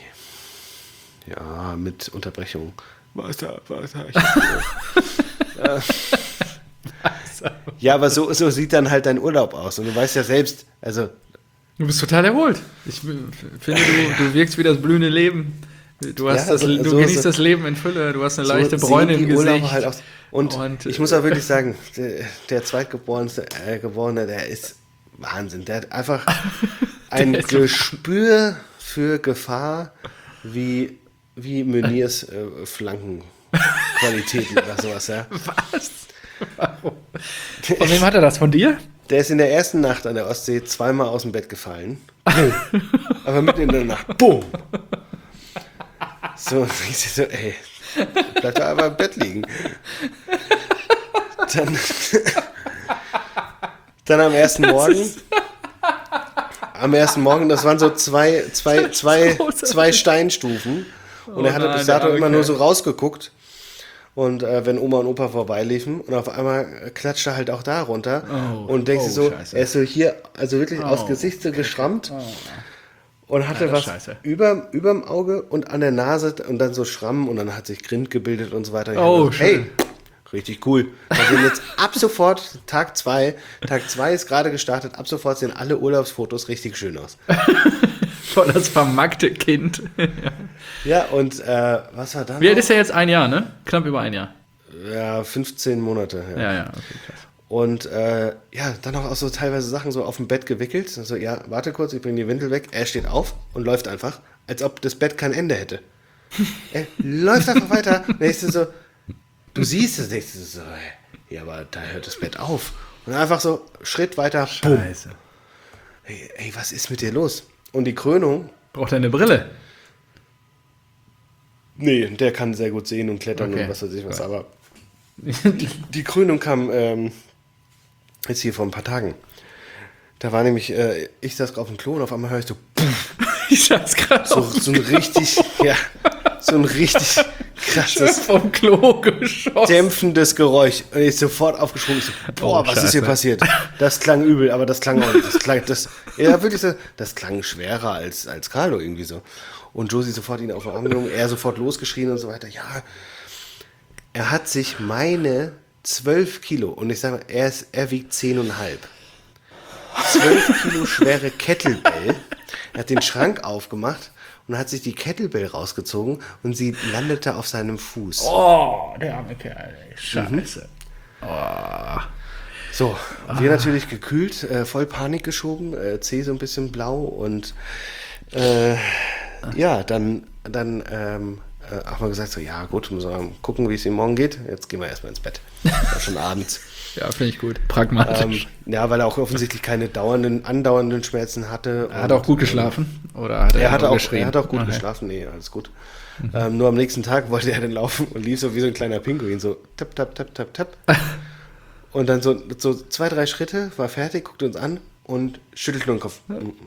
Ja, mit Unterbrechung. Wasser, Wasser. Ich äh, ja, aber so, so sieht dann halt dein Urlaub aus. Und du weißt ja selbst, also Du bist total erholt. Ich finde, du, du wirkst wie das blühende Leben. Du, hast Ja, das, so- du so- genießt so- das Leben in Fülle. Du hast eine so leichte sehen Bräune die im Urlaube Gesicht. halt aus. Und, Und, ich muss auch wirklich sagen, der, der Zweitgeborene, äh, Geborene, der ist Wahnsinn. Der hat einfach ein Der ist so- Gespür für Gefahr wie, wie Meuniers äh, Flankenqualitäten oder sowas. Ja. Was? Warum? Von wem hat er das? Von dir? Der ist in der ersten Nacht an der Ostsee zweimal aus dem Bett gefallen. Aber mitten in der Nacht. Boom! So, und ich so, ey, bleib da einfach im Bett liegen. Dann, dann am ersten Morgen, am ersten Morgen, das waren so zwei, zwei, zwei, großartig. zwei Steinstufen. Und Oh er hatte nein, bis der dato arme immer nur so Kerl. rausgeguckt. Und äh, wenn Oma und Opa vorbeiliefen und auf einmal klatscht er halt auch da runter Oh, und denkst oh, du so, Scheiße. er ist so hier, also wirklich Oh, aufs Gesicht so geschrammt und hatte Ja, das ist was scheiße. über überm Auge und an der Nase und dann so Schrammen und dann hat sich Grind gebildet und so weiter. Ich Oh, hab gedacht, schön. hey, richtig cool. Wir sehen jetzt ab sofort Tag zwei. Tag zwei ist gerade gestartet. Ab sofort sehen alle Urlaubsfotos richtig schön aus. Voll das vermackte Kind. Ja, und äh, was war dann? Wie alt noch? ist er jetzt? Ein Jahr, ne? Knapp über ein Jahr. Ja, fünfzehn Monate. Ja. Ja, ja, okay, krass. Und äh, ja, dann auch, auch so teilweise Sachen so auf dem Bett gewickelt. So, ja, warte kurz, ich bringe die Windel weg. Er steht auf und läuft einfach, als ob das Bett kein Ende hätte. Er läuft einfach weiter. Und denkst du so, du siehst es, denkst du so, hey, ja, aber da hört das Bett auf. Und einfach so, Schritt weiter, bumm. Scheiße. Hey, ey, was ist mit dir los? Und die Krönung, Braucht er eine Brille? nee, der kann sehr gut sehen und klettern Okay. und was weiß ich was, Gut. aber die Krönung kam ähm, jetzt hier vor ein paar Tagen. Da war nämlich, äh, ich saß auf dem Klo und auf einmal höre ich so, Ich saß gerade so, auf so ein richtig, ja, so ein richtig krasses, vom Klo geschossen. dämpfendes Geräusch. Und ich sofort aufgesprungen. Ich so, boah, Oh, was ist hier Scheiße. passiert? Das klang übel, aber das klang auch nicht. Das klang, das, ja, wirklich so, das klang schwerer als, als Carlo irgendwie so. Und Josie sofort ihn auf den Arm genommen, er sofort losgeschrien und so weiter. Ja, er hat sich meine zwölf Kilo, und ich sage mal, er, ist, er wiegt zehn und halb. zwölf Kilo schwere Kettlebell. Er hat den Schrank aufgemacht und hat sich die Kettlebell rausgezogen und sie landete auf seinem Fuß. Oh, der arme Kerl, ey. Scheiße. So, wir natürlich gekühlt, äh, voll Panik geschoben, äh, Zeh so ein bisschen blau und äh, ja, dann, dann ähm, äh, haben wir gesagt, so ja gut, müssen wir mal gucken, wie es ihm morgen geht. Jetzt gehen wir erstmal ins Bett. War schon abends. Ja, finde ich gut. Pragmatisch. Ähm, ja, weil er auch offensichtlich keine dauernden, andauernden Schmerzen hatte. er hat auch gut geschlafen? Oder hat er, Er hatte nur auch, geschrien? er hat auch gut Okay. geschlafen, nee, alles gut. Ähm, nur am nächsten Tag wollte er dann laufen und lief so wie so ein kleiner Pinguin, so tap, tap, tap, tap, tap. Und dann so, so zwei, drei Schritte, war fertig, guckte uns an und schüttelt nur den Kopf.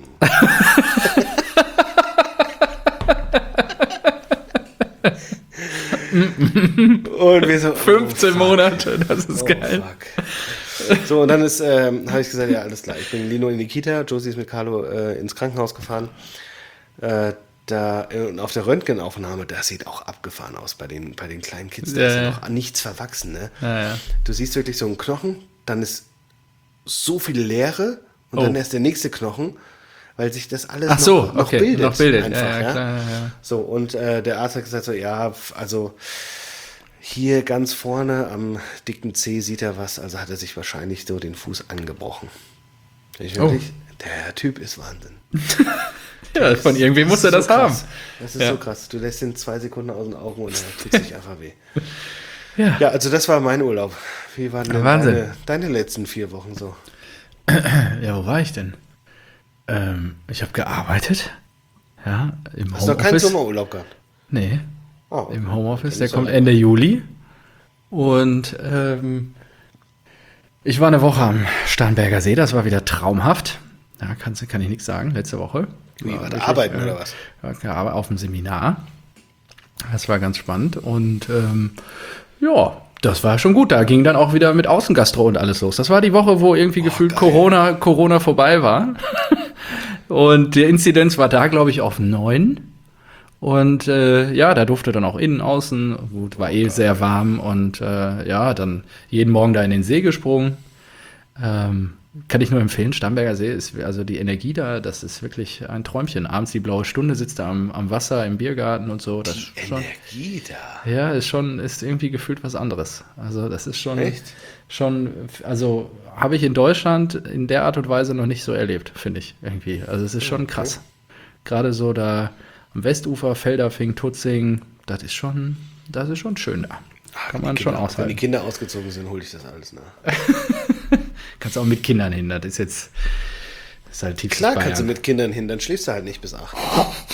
Und wir so, fünfzehn oh, Monate, das ist oh, geil. fuck. So, und dann ist, ähm, habe ich gesagt, ja, alles klar, ich bringe Lino in die Kita, Josie ist mit Carlo äh, ins Krankenhaus gefahren. Äh, da, äh, und auf der Röntgenaufnahme, das sieht auch abgefahren aus bei den, bei den kleinen Kids, da Ja, ist ja ja. noch nichts verwachsen. Ne? Ja, ja. Du siehst wirklich so einen Knochen, dann ist so viel Leere und Oh. dann erst der nächste Knochen, weil sich das alles Ach so, noch, noch okay, bildet. noch bildet. Einfach, Ja, ja, ja? klar, ja, ja. So, und äh, der Arzt hat gesagt so, ja, f- also Hier ganz vorne am dicken Zeh sieht er was, also hat er sich wahrscheinlich so den Fuß angebrochen. Ich wirklich, oh. Der Typ ist Wahnsinn. Ja, von irgendwem muss er das so haben. Das ist ja. so krass. Du lässt ihn zwei Sekunden aus den Augen und er tut sich einfach weh. Ja. Ja, also das war mein Urlaub. Wie waren denn Wahnsinn. deine, deine letzten vier Wochen so? Ja, wo war ich denn? Ähm, ich habe gearbeitet. Ja, im Hast du noch keinen Homeoffice. Sommerurlaub gehabt? Nee, Oh, im Homeoffice. dann Der ist kommt er Ende Juli. Und ähm, ich war eine Woche am Starnberger See. Das war wieder traumhaft. Ja, kann, kann ich nichts sagen. Letzte Woche. Wie, war da wirklich, arbeiten äh, oder was? Ja, auf dem Seminar. Das war ganz spannend. Und ähm, ja, das war schon gut. Da ging dann auch wieder mit Außengastro und alles los. Das war die Woche, wo irgendwie Oh, gefühlt geil. Corona, Corona vorbei war. Und die Inzidenz war da, glaube ich, auf neun. Und äh, ja, da durfte dann auch innen, außen, gut, war eh sehr warm und äh, ja, dann jeden Morgen da in den See gesprungen. Ähm, kann ich nur empfehlen, Starnberger See ist, also die Energie da, das ist wirklich ein Träumchen. Abends die blaue Stunde, sitzt da am, am Wasser, im Biergarten und so. Das Die ist schon, Energie da. ja, ist schon, ist irgendwie gefühlt was anderes. Also das ist schon, Echt? schon, also habe ich in Deutschland in der Art und Weise noch nicht so erlebt, finde ich irgendwie. Also es ist schon Okay. krass. Gerade so da am Westufer, Feldafing, Tutzing, das ist schon, das ist schon schön da. Kann man Die schon Kinder, Wenn die aushalten. Kinder ausgezogen sind, hole ich das alles nach. Kannst auch mit Kindern hin, das ist jetzt, das ist halt tiefstes Klar Bayern. kannst du mit Kindern hin, dann schläfst du halt nicht bis acht.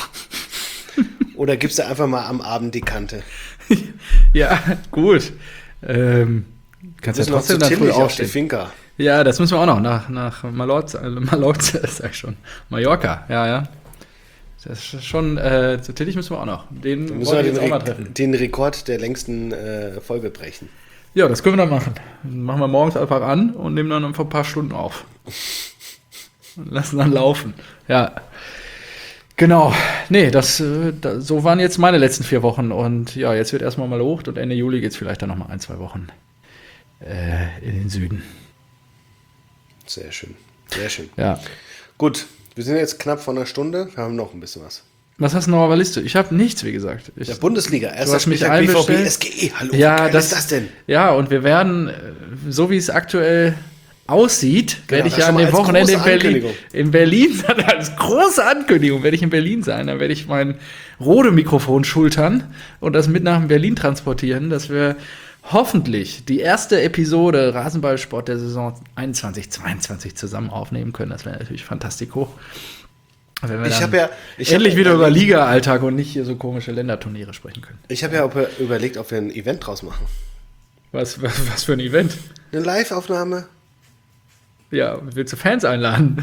Oder gibst du einfach mal am Abend die Kante. Ja, gut. Ähm, kannst ja Müssen noch zu trotzdem dann früh Tillich auf die aufstehen. Finca. Ja, das müssen wir auch noch, nach, nach Malorza, äh, Malorza, sag ich schon, Mallorca, ja, ja. Das ist schon, äh, zu Tillich müssen wir auch noch. Den Müssen wollen wir wir den, jetzt auch mal Re treffen. den Rekord der längsten äh, Folge brechen. Ja, das können wir dann machen. Dann machen wir morgens einfach an und nehmen dann einfach ein paar Stunden auf. Und lassen dann laufen. Ja. Genau. Nee, das, äh, da, so waren jetzt meine letzten vier Wochen. Und ja, jetzt wird erstmal mal hoch und Ende Juli geht es vielleicht dann nochmal ein, zwei Wochen äh, in den Süden. Sehr schön. Sehr schön. Ja. Gut, wir sind jetzt knapp vor einer Stunde. Wir haben noch ein bisschen was. Was hast du noch auf der Liste? Ich habe nichts, wie gesagt. Ich, Der Bundesliga, erster hast mich Spieltag B V B, einbestellt. S G E. Hallo, wie ja, geil das, ist das denn? Ja, und wir werden, äh, so wie es aktuell aussieht, Genau, werde ich das ja schon an mal dem als Wochenende in große Berlin, Ankündigung. in Berlin sein, als große Ankündigung, werde ich in Berlin sein, dann werde ich mein Rode-Mikrofon schultern und das mit nach Berlin transportieren, dass wir hoffentlich die erste Episode Rasenballsport der Saison einundzwanzig zweiundzwanzig zusammen aufnehmen können. Das wäre natürlich fantastico. Wenn wir Ich dann habe ja, ich endlich hab ja wieder über überlegt- Liga-Alltag und nicht hier so komische Länderturniere sprechen können. Ich habe ja ob wir überlegt, ob wir ein Event draus machen. Was, was, was für ein Event? Eine Live-Aufnahme. Ja, willst du Fans einladen?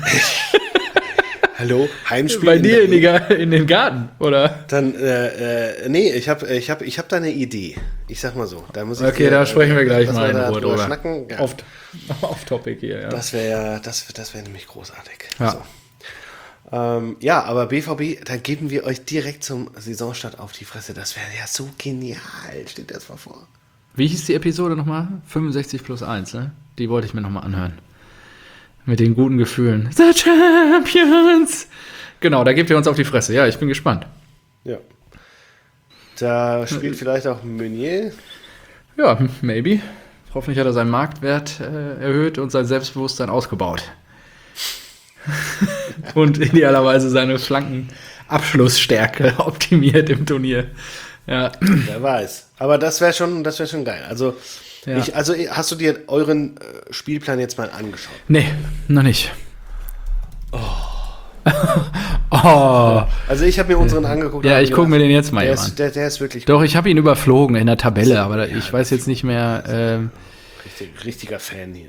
Hallo, Heimspiel. Bei dir in, die, Berlin. Ga- in den Garten, oder? Dann, äh, äh, nee, ich habe ich hab, ich hab da eine Idee. Ich sag mal so. Da muss ich Okay, dir, da sprechen wir äh, gleich dass mal in da Ruhe drüber. schnacken. Ja, Off, off Topic hier, ja. das wäre ja, das, das wäre nämlich großartig. Ja. So. Ähm, ja, aber B V B, dann geben wir euch direkt zum Saisonstart auf die Fresse. Das wäre ja so genial. Steht das mal vor. Wie hieß die Episode nochmal? fünfundsechzig plus eins, ne? Die wollte ich mir nochmal anhören. Mit den guten Gefühlen. The Champions! Genau, da gebt ihr uns auf die Fresse. Ja, ich bin gespannt. Ja. Da spielt vielleicht auch Meunier. Ja, maybe. Hoffentlich hat er seinen Marktwert äh, erhöht und sein Selbstbewusstsein ausgebaut. Und idealerweise seine Flankenabschlussstärke optimiert im Turnier. Ja, Wer weiß. Aber das wäre schon, das wäre schon geil. Also, Ja. ich, also hast du dir euren äh, Spielplan jetzt mal angeschaut? nee, noch nicht. Oh. Also ich habe mir unseren angeguckt. Ja, und ich hab gucke mir gedacht, den jetzt mal der eben an. ist, der, der ist wirklich Doch, ich habe ihn überflogen in der Tabelle, aber ich weiß jetzt nicht mehr. Ähm, richtig, richtiger Fan hier.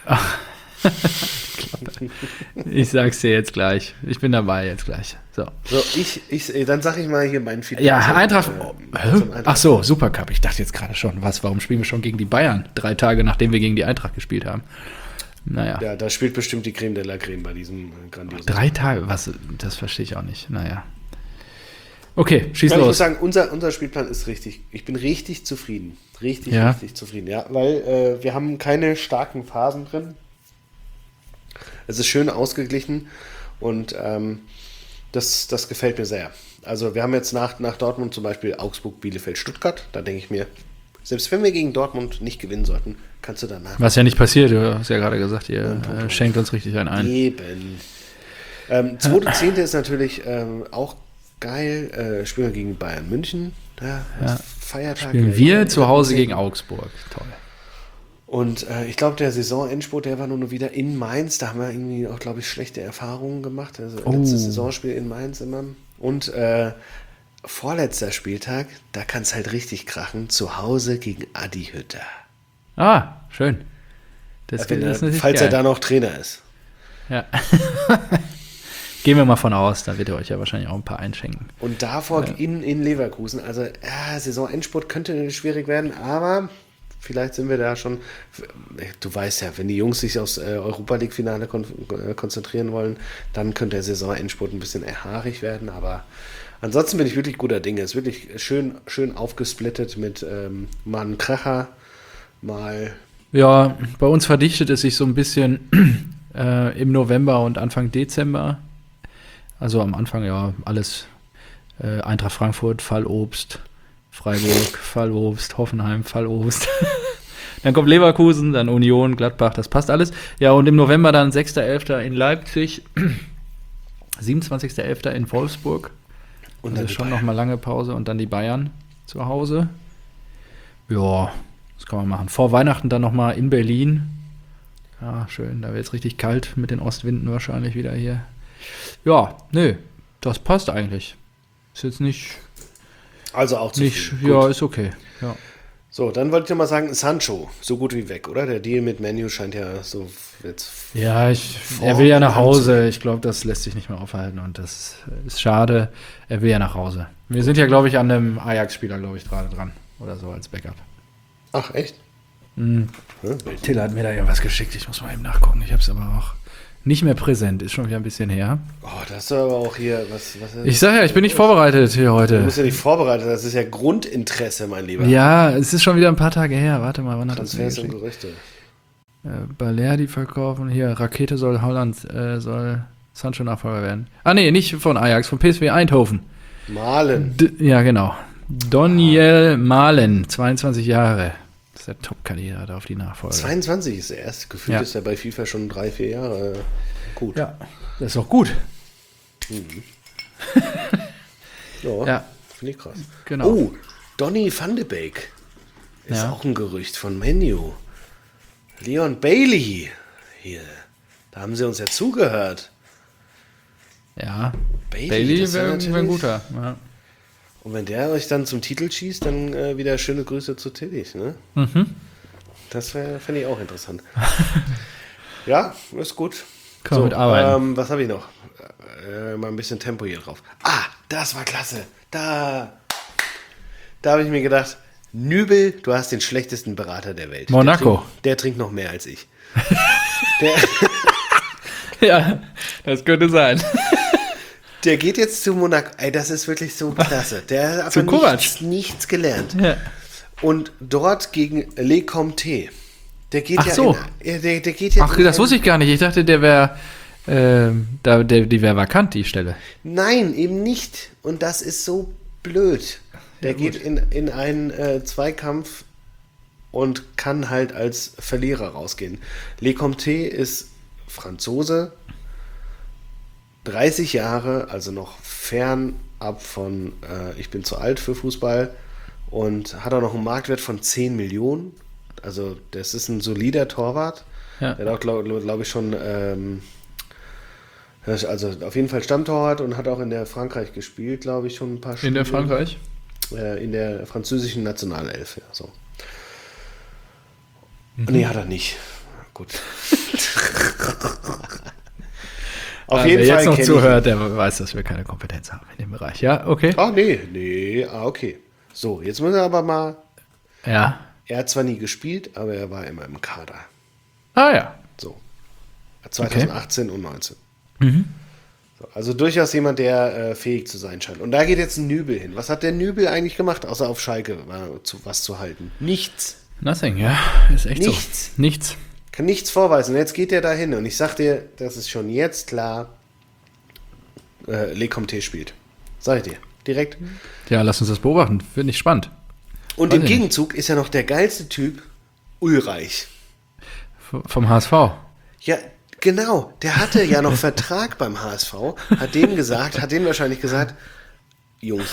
ich sag's dir jetzt gleich. Ich bin dabei jetzt gleich. So. So, ich, ich, dann sag ich mal hier meinen Feedback. Ja, zum, Eintracht. äh, Hä? zum Eintracht. Ach so, Supercup. Ich dachte jetzt gerade schon, was? Warum spielen wir schon gegen die Bayern? Drei Tage nachdem wir gegen die Eintracht gespielt haben. Naja. Ja, da spielt bestimmt die Creme de la Creme bei diesem äh, grandiosen. Drei Tage? Was? Das verstehe ich auch nicht. Naja. Okay, schieß Ja, ich muss los. sagen, unser, unser Spielplan ist richtig. Ich bin richtig zufrieden. Richtig, Ja. richtig zufrieden. Ja, weil äh, wir haben keine starken Phasen drin. Es ist schön ausgeglichen und ähm, das, das gefällt mir sehr. Also wir haben jetzt nach, nach Dortmund zum Beispiel Augsburg, Bielefeld, Stuttgart. Da denke ich mir, Selbst wenn wir gegen Dortmund nicht gewinnen sollten, kannst du danach. Was ja nicht passiert, du hast ja gerade gesagt, ihr äh, schenkt uns richtig einen ein. Eben. Ähm, zweiter Zehnter ist natürlich ähm, auch geil. Äh, spielen wir gegen Bayern München. Da Ja. Feiertag. Spielen äh, wir zu Hause vierzehnten gegen Augsburg. Toll. Und äh, ich glaube, der Saisonendspurt, der war nur wieder in Mainz. Da haben wir irgendwie auch, glaube ich, schlechte Erfahrungen gemacht. Also Oh. letztes Saisonspiel in Mainz immer. Und äh, vorletzter Spieltag, da kann es halt richtig krachen. Zu Hause gegen Adi Hütter. Ah, schön. Das, Wenn das ist er, natürlich falls geil. er da noch Trainer ist. Ja. Gehen wir mal von aus, da wird er euch ja wahrscheinlich auch ein paar einschenken. Und davor Ja. in, in Leverkusen. Also, ja, Saisonendspurt könnte schwierig werden, aber vielleicht sind wir da schon. Du weißt ja, wenn die Jungs sich aufs äh, Europa League-Finale kon äh, konzentrieren wollen, dann könnte der Saisonendspurt ein bisschen haarig werden. Aber ansonsten bin ich wirklich guter Dinge. Es ist wirklich schön, schön aufgesplittet mit ähm, mal einem Kracher, mal. Ja, bei uns verdichtet es sich so ein bisschen äh, im November und Anfang Dezember. Also am Anfang ja alles äh, Eintracht Frankfurt, Fallobst, Freiburg, Fallobst, Hoffenheim, Fallobst. Dann kommt Leverkusen, dann Union, Gladbach, das passt alles. Ja, und im November dann sechster elfter in Leipzig, siebenundzwanzigster elfter in Wolfsburg. Und Also dann die schon Bayern. nochmal lange Pause und dann die Bayern zu Hause. Ja, das kann man machen. Vor Weihnachten dann nochmal in Berlin. Ja, schön. Da wird es richtig kalt mit den Ostwinden wahrscheinlich wieder hier. Ja, nö, das passt eigentlich. Ist jetzt nicht, Also auch zu nicht viel. ja, Gut. ist okay. Ja. So, dann wollte ich noch mal sagen, Sancho, so gut wie weg, oder? Der Deal mit Manu scheint ja so jetzt. Ja, ich, Vor- er will ja nach Hand Hause. Ich glaube, das lässt sich nicht mehr aufhalten und das ist schade. Er will ja nach Hause. Wir sind ja, glaube ich, an einem Ajax-Spieler, glaube ich, gerade dran. Oder so als Backup. Ach, echt? Mhm. Hm? Till hat mir da irgendwas geschickt. Ich muss mal eben nachgucken. Ich habe es aber auch nicht mehr präsent. Ist schon wieder ein bisschen her. Oh, das ist aber auch hier, was, was Ich sage ja, ich bin nicht vorbereitet hier Du heute. bist ja nicht vorbereitet, das ist ja Grundinteresse, mein Lieber. Ja, es ist schon wieder ein paar Tage her. Warte mal, wann hat das mir Transfers und geschickt? Gerüchte. Äh, Balerdi verkaufen. Hier, Rakete soll Holland, äh, soll Sancho Nachfolger werden. Ah, nee, nicht von Ajax, von P S V Eindhoven. Malen. D ja, genau. Doniel Malen, zweiundzwanzig Jahre. Das ist der Top-Kandidat auf die Nachfolge. zweiundzwanzig ist er erst. Gefühlt Ja. ist er bei FIFA schon drei, vier Jahre gut. Ja, das ist auch gut. Ja, Ja. finde ich krass. Genau. Oh, Donny van de Beek ist Ja. auch ein Gerücht von Menu. Leon Bailey. Hier, da haben sie uns ja zugehört. Ja, Bailey, Bailey das wär wäre wär natürlich- ein guter. Ja. Und wenn der euch dann zum Titel schießt, dann äh, wieder schöne Grüße zu Tillich, ne? Mhm. Das wäre, fände ich auch interessant. Ja, ist gut. Kann man mit arbeiten. Ähm, was habe ich noch? Äh, mal ein bisschen Tempo hier drauf. Ah, das war klasse. Da, da habe ich mir gedacht, Nübel, du hast den schlechtesten Berater der Welt. Monaco. Der trinkt, der trinkt noch mehr als ich. der, Ja, das könnte sein. der geht jetzt zu Monaco. Ey, das ist wirklich so klasse. Der hat Zu aber Kovac. nichts, nichts gelernt. Ja. Und dort gegen Le Comte. Der geht Ach ja so. in, ja, der, der geht ja Ach, in das ein- wusste ich gar nicht. Ich dachte, der wäre, ähm, da, der, die wäre vakant, die Stelle. Nein, eben nicht. Und das ist so blöd. Der Ja, geht gut. in, in einen äh, Zweikampf und kann halt als Verlierer rausgehen. Le Comte ist Franzose, dreißig Jahre, also noch fernab von äh, ich bin zu alt für Fußball und hat auch noch einen Marktwert von zehn Millionen. Also das ist ein solider Torwart. Ja. Der hat auch, glaube glaub ich, schon ähm, also auf jeden Fall Stammtorwart und hat auch in der Frankreich gespielt, glaube ich, schon ein paar In der Spiele. Frankreich? Äh, in der französischen Nationalelf, ja, so. Mhm. Nee, hat er nicht. Gut. Auf Ah, jeden wer Fall jetzt noch kenn zuhört, der weiß, dass wir keine Kompetenz haben in dem Bereich. Ja, okay. ich. Ah, nee, nee, ah, okay. So, jetzt müssen wir aber mal. Ja. Er hat zwar nie gespielt, aber er war immer im Kader. Ah ja. So. zwanzig achtzehn und neunzehn. Mhm. So, also durchaus jemand, der äh, fähig zu sein scheint. Und da geht jetzt ein Nübel hin. Was hat der Nübel eigentlich gemacht, außer auf Schalke war, zu, was zu halten? Nichts. Nothing, ja. Ist echt Nichts. so. Nichts. Kann nichts vorweisen. Und jetzt geht er da hin. Und ich sag dir, das ist schon jetzt klar, äh, Le Comte spielt. Sag ich dir. Direkt. Ja, lass uns das beobachten. Finde ich spannend. Und Weiß im ich nicht. Gegenzug ist ja noch der geilste Typ Ulreich. V- Vom H S V. Ja, genau. Der hatte ja noch Vertrag beim H S V, hat denen gesagt, hat denen wahrscheinlich gesagt, Jungs,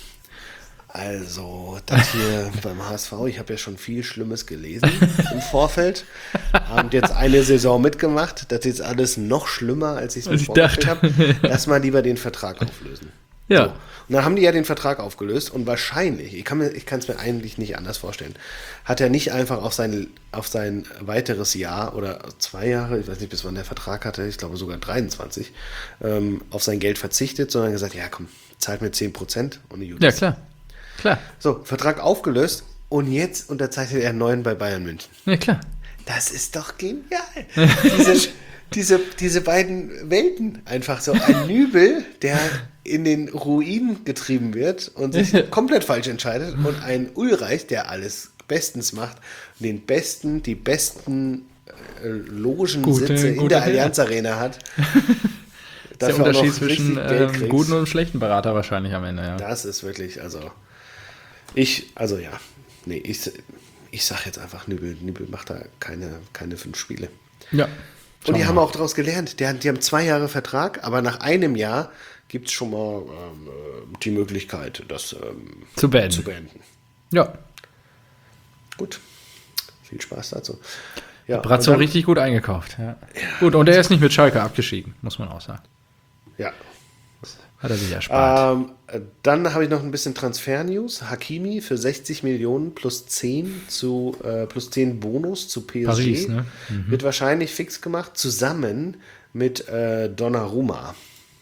also das hier beim H S V, ich habe ja schon viel Schlimmes gelesen im Vorfeld, haben jetzt eine Saison mitgemacht, das ist alles noch schlimmer, als ich es mir Als ich vorgestellt dachte. habe. Lass mal lieber den Vertrag auflösen. Ja. So. Und dann haben die ja den Vertrag aufgelöst und wahrscheinlich, ich kann mir, ich kann es mir eigentlich nicht anders vorstellen, hat er nicht einfach auf sein, auf sein weiteres Jahr oder zwei Jahre, ich weiß nicht, bis wann der Vertrag hatte, ich glaube sogar dreiundzwanzig, ähm, auf sein Geld verzichtet, sondern gesagt, ja komm, zahlt mir zehn Prozent und die Ja, klar. Klar. So, Vertrag aufgelöst und jetzt unterzeichnet er einen neuen bei Bayern München. Ja, klar. Das ist doch genial. diese, diese, diese beiden Welten, einfach so ein Nübel, der in den Ruin getrieben wird und sich komplett falsch entscheidet und ein Ulreich, der alles bestens macht, den besten, die besten äh, Logensitze Gute- in gute der Herren. Allianz Arena hat. Der Dafür auch Unterschied noch zwischen richtig Geld ähm, kriegst. guten und einem schlechten Berater wahrscheinlich am Ende, ja. Das ist wirklich, also ich, also ja, nee, ich, ich sag jetzt einfach, Nübel, Nübel macht da keine, keine fünf Spiele. Ja. Und Schauen die wir haben mal. auch daraus gelernt. Die, die haben zwei Jahre Vertrag, aber nach einem Jahr gibt es schon mal ähm, äh, die Möglichkeit, das ähm, Zu beenden. zu beenden. Ja. Gut, viel Spaß dazu. Ja, Brazzo und dann- richtig gut eingekauft. Ja. Gut, und er ist nicht mit Schalke abgestiegen, muss man auch sagen. Ja. Hat er sich erspart. Ähm, äh, dann habe ich noch ein bisschen Transfer-News. Hakimi für sechzig Millionen plus zehn zu äh, plus zehn Bonus zu P S G. Paris, ne? Wird wahrscheinlich fix gemacht, zusammen mit äh, Donnarumma.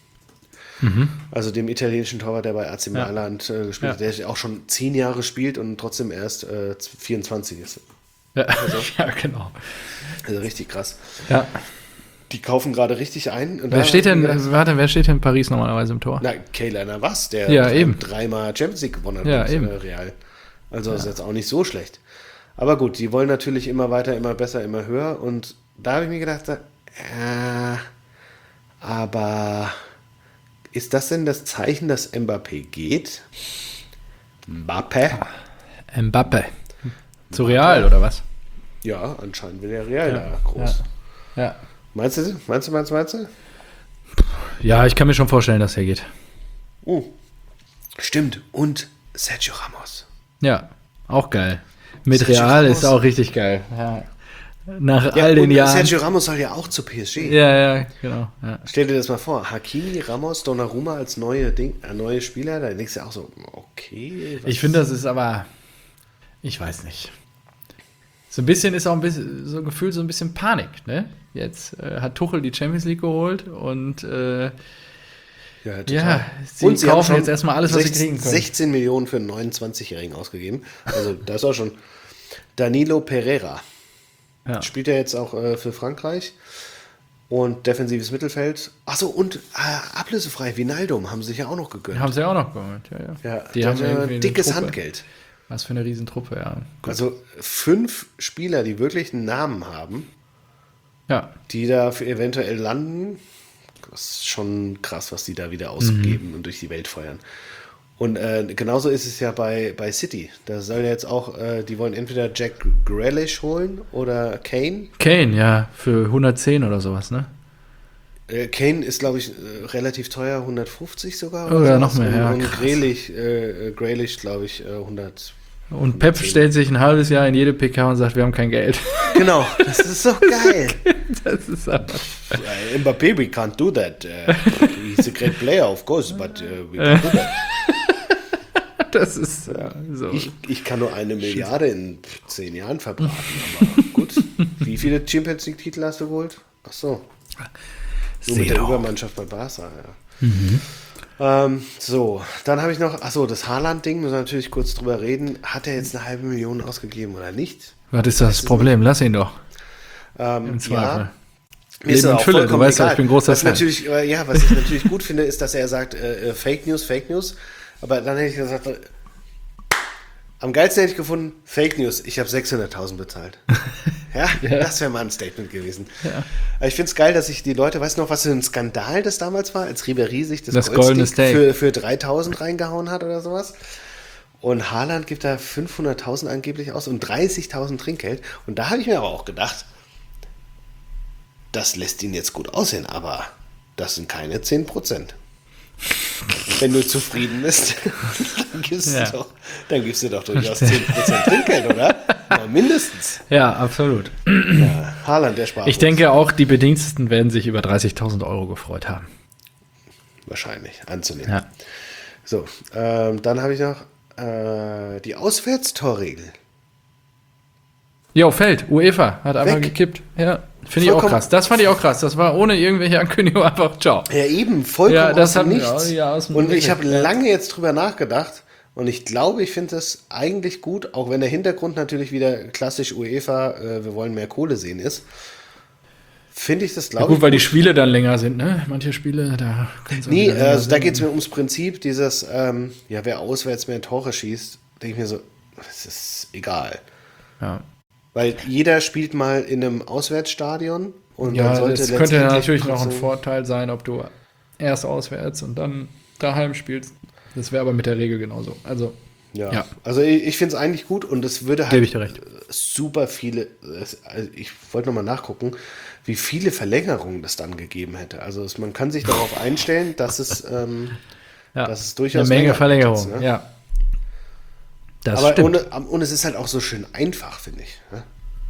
Also dem italienischen Torwart, der bei A C Mailand äh, gespielt hat, Ja. der auch schon zehn Jahre spielt und trotzdem erst äh, vierundzwanzig ist. Ja, ja, genau. Also richtig krass. Ja. Die kaufen gerade richtig ein. Und Wer da steht hab ich denn, mir gedacht, warte, wer steht denn in Paris normalerweise im Tor? Na, Keylor Navas, der Ja, drei- eben. dreimal Champions League gewonnen hat Ja, mit eben. äh, Real. Also ist jetzt auch nicht so schlecht. Aber gut, die wollen natürlich immer weiter, immer besser, immer höher. Und da habe ich mir gedacht, äh, aber ist das denn das Zeichen, dass Mbappé geht? Mbappé? Mbappe. Zu Real, oder was? Ja, anscheinend will der Real da groß. Ja. Ja. Meinst du, meinst du, meinst du, meinst du? Ja, ich kann mir schon vorstellen, dass er geht. Oh, stimmt. Und Sergio Ramos. Ja, auch geil. Mit Sergio Real Ramos. ist auch richtig geil. Ja. Nach Ja, all den und Jahren. Sergio Ramos soll ja auch zu P S G. Ja, ja, genau. Ja. Stell dir das mal vor, Hakimi, Ramos, Donnarumma als neue, Ding, äh, neue Spieler, da denkst du auch so, okay. was- Ich finde, das ist aber, ich weiß nicht. So ein bisschen ist auch ein bisschen, so ein Gefühl, so ein bisschen Panik, ne? Jetzt äh, hat Tuchel die Champions League geholt und äh, ja, total. ja, sie Und sie haben kaufen schon jetzt erstmal alles, was sie sechzehn, kriegen können. sechzehn Millionen für einen neunundzwanzigjährigen ausgegeben. Also da ist auch schon Danilo Pereira. Ja. Spielt er jetzt auch äh, für Frankreich. Und defensives Mittelfeld. Achso, und äh, ablösefrei, Vinaldum haben sie sich ja auch noch gegönnt. Haben sie auch noch geholt, ja, ja. ja, die der haben hat, äh, irgendwie eine dickes Truppe. Handgeld. Was für eine Riesentruppe, ja. Also fünf Spieler, die wirklich einen Namen haben, Ja, die da für eventuell landen. Das ist schon krass, was die da wieder ausgeben und durch die Welt feuern. Und äh, genauso ist es ja bei, bei City. Da soll jetzt auch, äh, die wollen entweder Jack Grealish holen oder Kane. Kane, ja, für hundertzehn oder sowas, ne? Äh, Kane ist, glaube ich, äh, relativ teuer, hundertfünfzig sogar. Oh ja, sowas. noch mehr, Und, ja, und krass. Grealish, äh, Grealish glaube ich, äh, hundert. Und Pep stellt sich ein halbes Jahr in jede P K und sagt, wir haben kein Geld. Genau, das ist so geil. Das ist aber. Uh, Mbappé, we can't do that. Uh, he's a great player, of course, but uh, we can't do that. Das ist ja, so. Ich, ich kann nur eine Milliarde in zehn Jahren verbraten, aber gut. Wie viele Champions League-Titel hast du geholt? Ach so. Nur mit der Zero. Übermannschaft bei Barca, ja. Ähm, so, dann habe ich noch, ach so, das Haaland-Ding, müssen wir natürlich kurz drüber reden. Hat er jetzt eine halbe Million ausgegeben oder nicht? Was ist das Problem? Lass ihn doch. Ähm, Im Zweifel. Mir ist Leben das in auch Fülle, du vollkommen weißt ja, egal. ich bin großer was Fan. Natürlich, äh, ja, was ich natürlich gut finde, ist, dass er sagt, äh, äh, Fake News, Fake News. Aber dann hätte ich gesagt, äh, am geilsten hätte ich gefunden, Fake News, ich habe sechshunderttausend bezahlt. Ja, Ja. das wäre mal ein Statement gewesen. Aber ich finde es geil, dass sich die Leute, weißt du noch, was für ein Skandal das damals war, als Ribéry sich das, Das Goldstick goldene Steak. für, für dreitausend reingehauen hat oder sowas. Und Haaland gibt da fünfhunderttausend angeblich aus und dreißigtausend Trinkgeld. Und da habe ich mir aber auch gedacht, das lässt ihn jetzt gut aussehen, aber das sind keine zehn Prozent. Wenn du zufrieden bist, dann gibst, Ja. du, doch, dann gibst du doch durchaus zehn Prozent Trinkgeld, oder? Ja, mindestens. Ja, absolut. Ja, Haaland, der Sparfuchs. Ich denke auch, die Bediensteten werden sich über dreißigtausend Euro gefreut haben. Wahrscheinlich, anzunehmen. Ja. So, ähm, dann habe ich noch äh, die Auswärtstorregel. Jo, fällt. UEFA hat einfach Weg. gekippt. Ja, finde ich auch Vollkommen- krass. Das fand ich auch krass. Das war ohne irgendwelche Ankündigung einfach ciao. Ja, eben, vollkommen Ja, das aus dem hat- Nichts. ja, ja, aus dem und ich Nichts, habe ja. lange jetzt drüber nachgedacht und ich glaube, ich finde das eigentlich gut, auch wenn der Hintergrund natürlich wieder klassisch UEFA, äh, wir wollen mehr Kohle sehen ist. Finde ich das, Ja, glaube gut, ich. weil die Spiele dann länger sind, ne? Manche Spiele, da können sie Nee, wieder länger also da sein. geht es mir ums Prinzip, dieses, ähm, ja, wer auswärts mehr Tore schießt, denke ich mir so, es ist egal. Ja, Weil jeder spielt mal in einem Auswärtsstadion und ja man sollte das könnte letztendlich natürlich noch ein trotzdem- Vorteil sein, ob du erst auswärts und dann daheim spielst. Das wäre aber mit der Regel genauso. Also, Ja. Ja. Also ich, ich finde es eigentlich gut und es würde halt Gebe ich dir recht. super viele, es, also ich wollte nochmal nachgucken, wie viele Verlängerungen das dann gegeben hätte. Also es, man kann sich darauf einstellen, dass es, ähm, ja, dass es durchaus eine Menge länger Verlängerung. wird jetzt, ne? Ja, das Aber stimmt. ohne, und es ist halt auch so schön einfach, finde ich. Ne?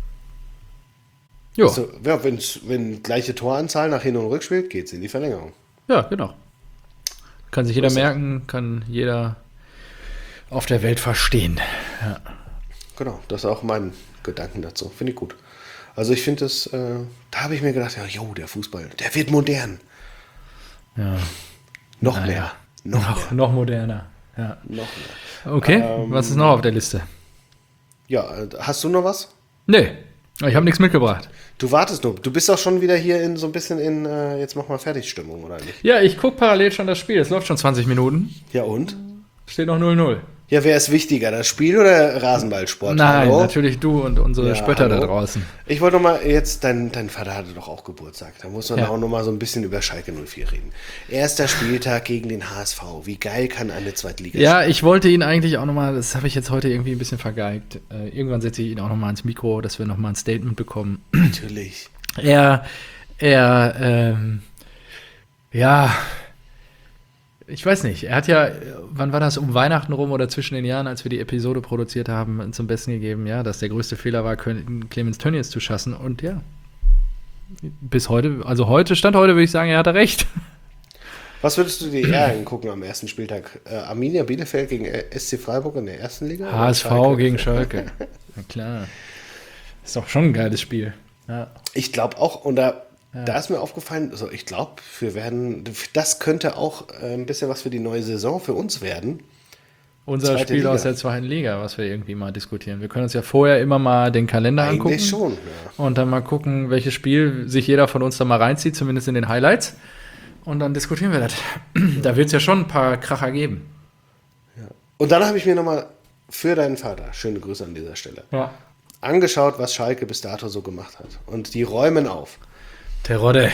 Jo. Also, ja, wenn's, wenn gleiche Toranzahl nach Hin- und Rückspiel, geht es in die Verlängerung. Ja, genau. Kann sich jeder ist es. merken, kann jeder auf der Welt verstehen. Ja. Genau, das ist auch mein Gedanken dazu. Finde ich gut. Also ich finde das, äh, da habe ich mir gedacht, ja, jo, der Fußball, der wird modern. Ja. Noch Naja. mehr. Noch, Noch, mehr. noch moderner. Ja. Noch mehr. Okay, Ähm, was ist noch auf der Liste? Ja, äh, hast du noch was? Nee, ich habe nichts mitgebracht. Du wartest nur. Du bist doch schon wieder hier in so ein bisschen in, äh, jetzt mach mal Fertigstimmung, oder nicht? Ja, ich gucke parallel schon das Spiel. Es läuft schon zwanzig Minuten. Ja, und? Steht noch null null. Ja, wer ist wichtiger, das Spiel oder Rasenballsport? Nein, Hallo? natürlich du und unsere Ja, Spötter da hallo? draußen. Ich wollte noch mal jetzt, dein, dein Vater hatte doch auch Geburtstag. Da muss man Ja. auch noch mal so ein bisschen über Schalke null vier reden. Erster Spieltag gegen den H S V. Wie geil kann eine Zweitliga Ja, ich wollte ihn eigentlich auch nochmal, das habe ich jetzt heute irgendwie ein bisschen vergeigt. Äh, irgendwann setze ich ihn auch nochmal ins Mikro, dass wir nochmal ein Statement bekommen. Natürlich. Er, er, ähm, ja, ich weiß nicht, er hat ja, wann war das, um Weihnachten rum oder zwischen den Jahren, als wir die Episode produziert haben, zum Besten gegeben, ja, dass der größte Fehler war, Clemens Tönnies zu schassen und ja, bis heute, also heute, Stand heute würde ich sagen, er hatte recht. Was würdest du dir eher angucken am ersten Spieltag? Äh, Arminia Bielefeld gegen S C Freiburg in der ersten Liga? H S Oder V Schalke? gegen Schalke. Na klar. Ist doch schon ein geiles Spiel. Ja. Ich glaube auch, und da, da ist mir aufgefallen, also ich glaube, wir werden, das könnte auch äh, ein bisschen was für die neue Saison für uns werden. Unser Zweite Spiel Liga. aus der zweiten Liga, was wir irgendwie mal diskutieren. Wir können uns ja vorher immer mal den Kalender angucken. Eigentlich schon, ja. Und dann mal gucken, welches Spiel sich jeder von uns da mal reinzieht, zumindest in den Highlights. Und dann diskutieren wir das. Da wird es ja schon ein paar Kracher geben. Und dann habe ich mir nochmal für deinen Vater, schöne Grüße an dieser Stelle, Ja. angeschaut, was Schalke bis dato so gemacht hat. Und die räumen auf. Terodde.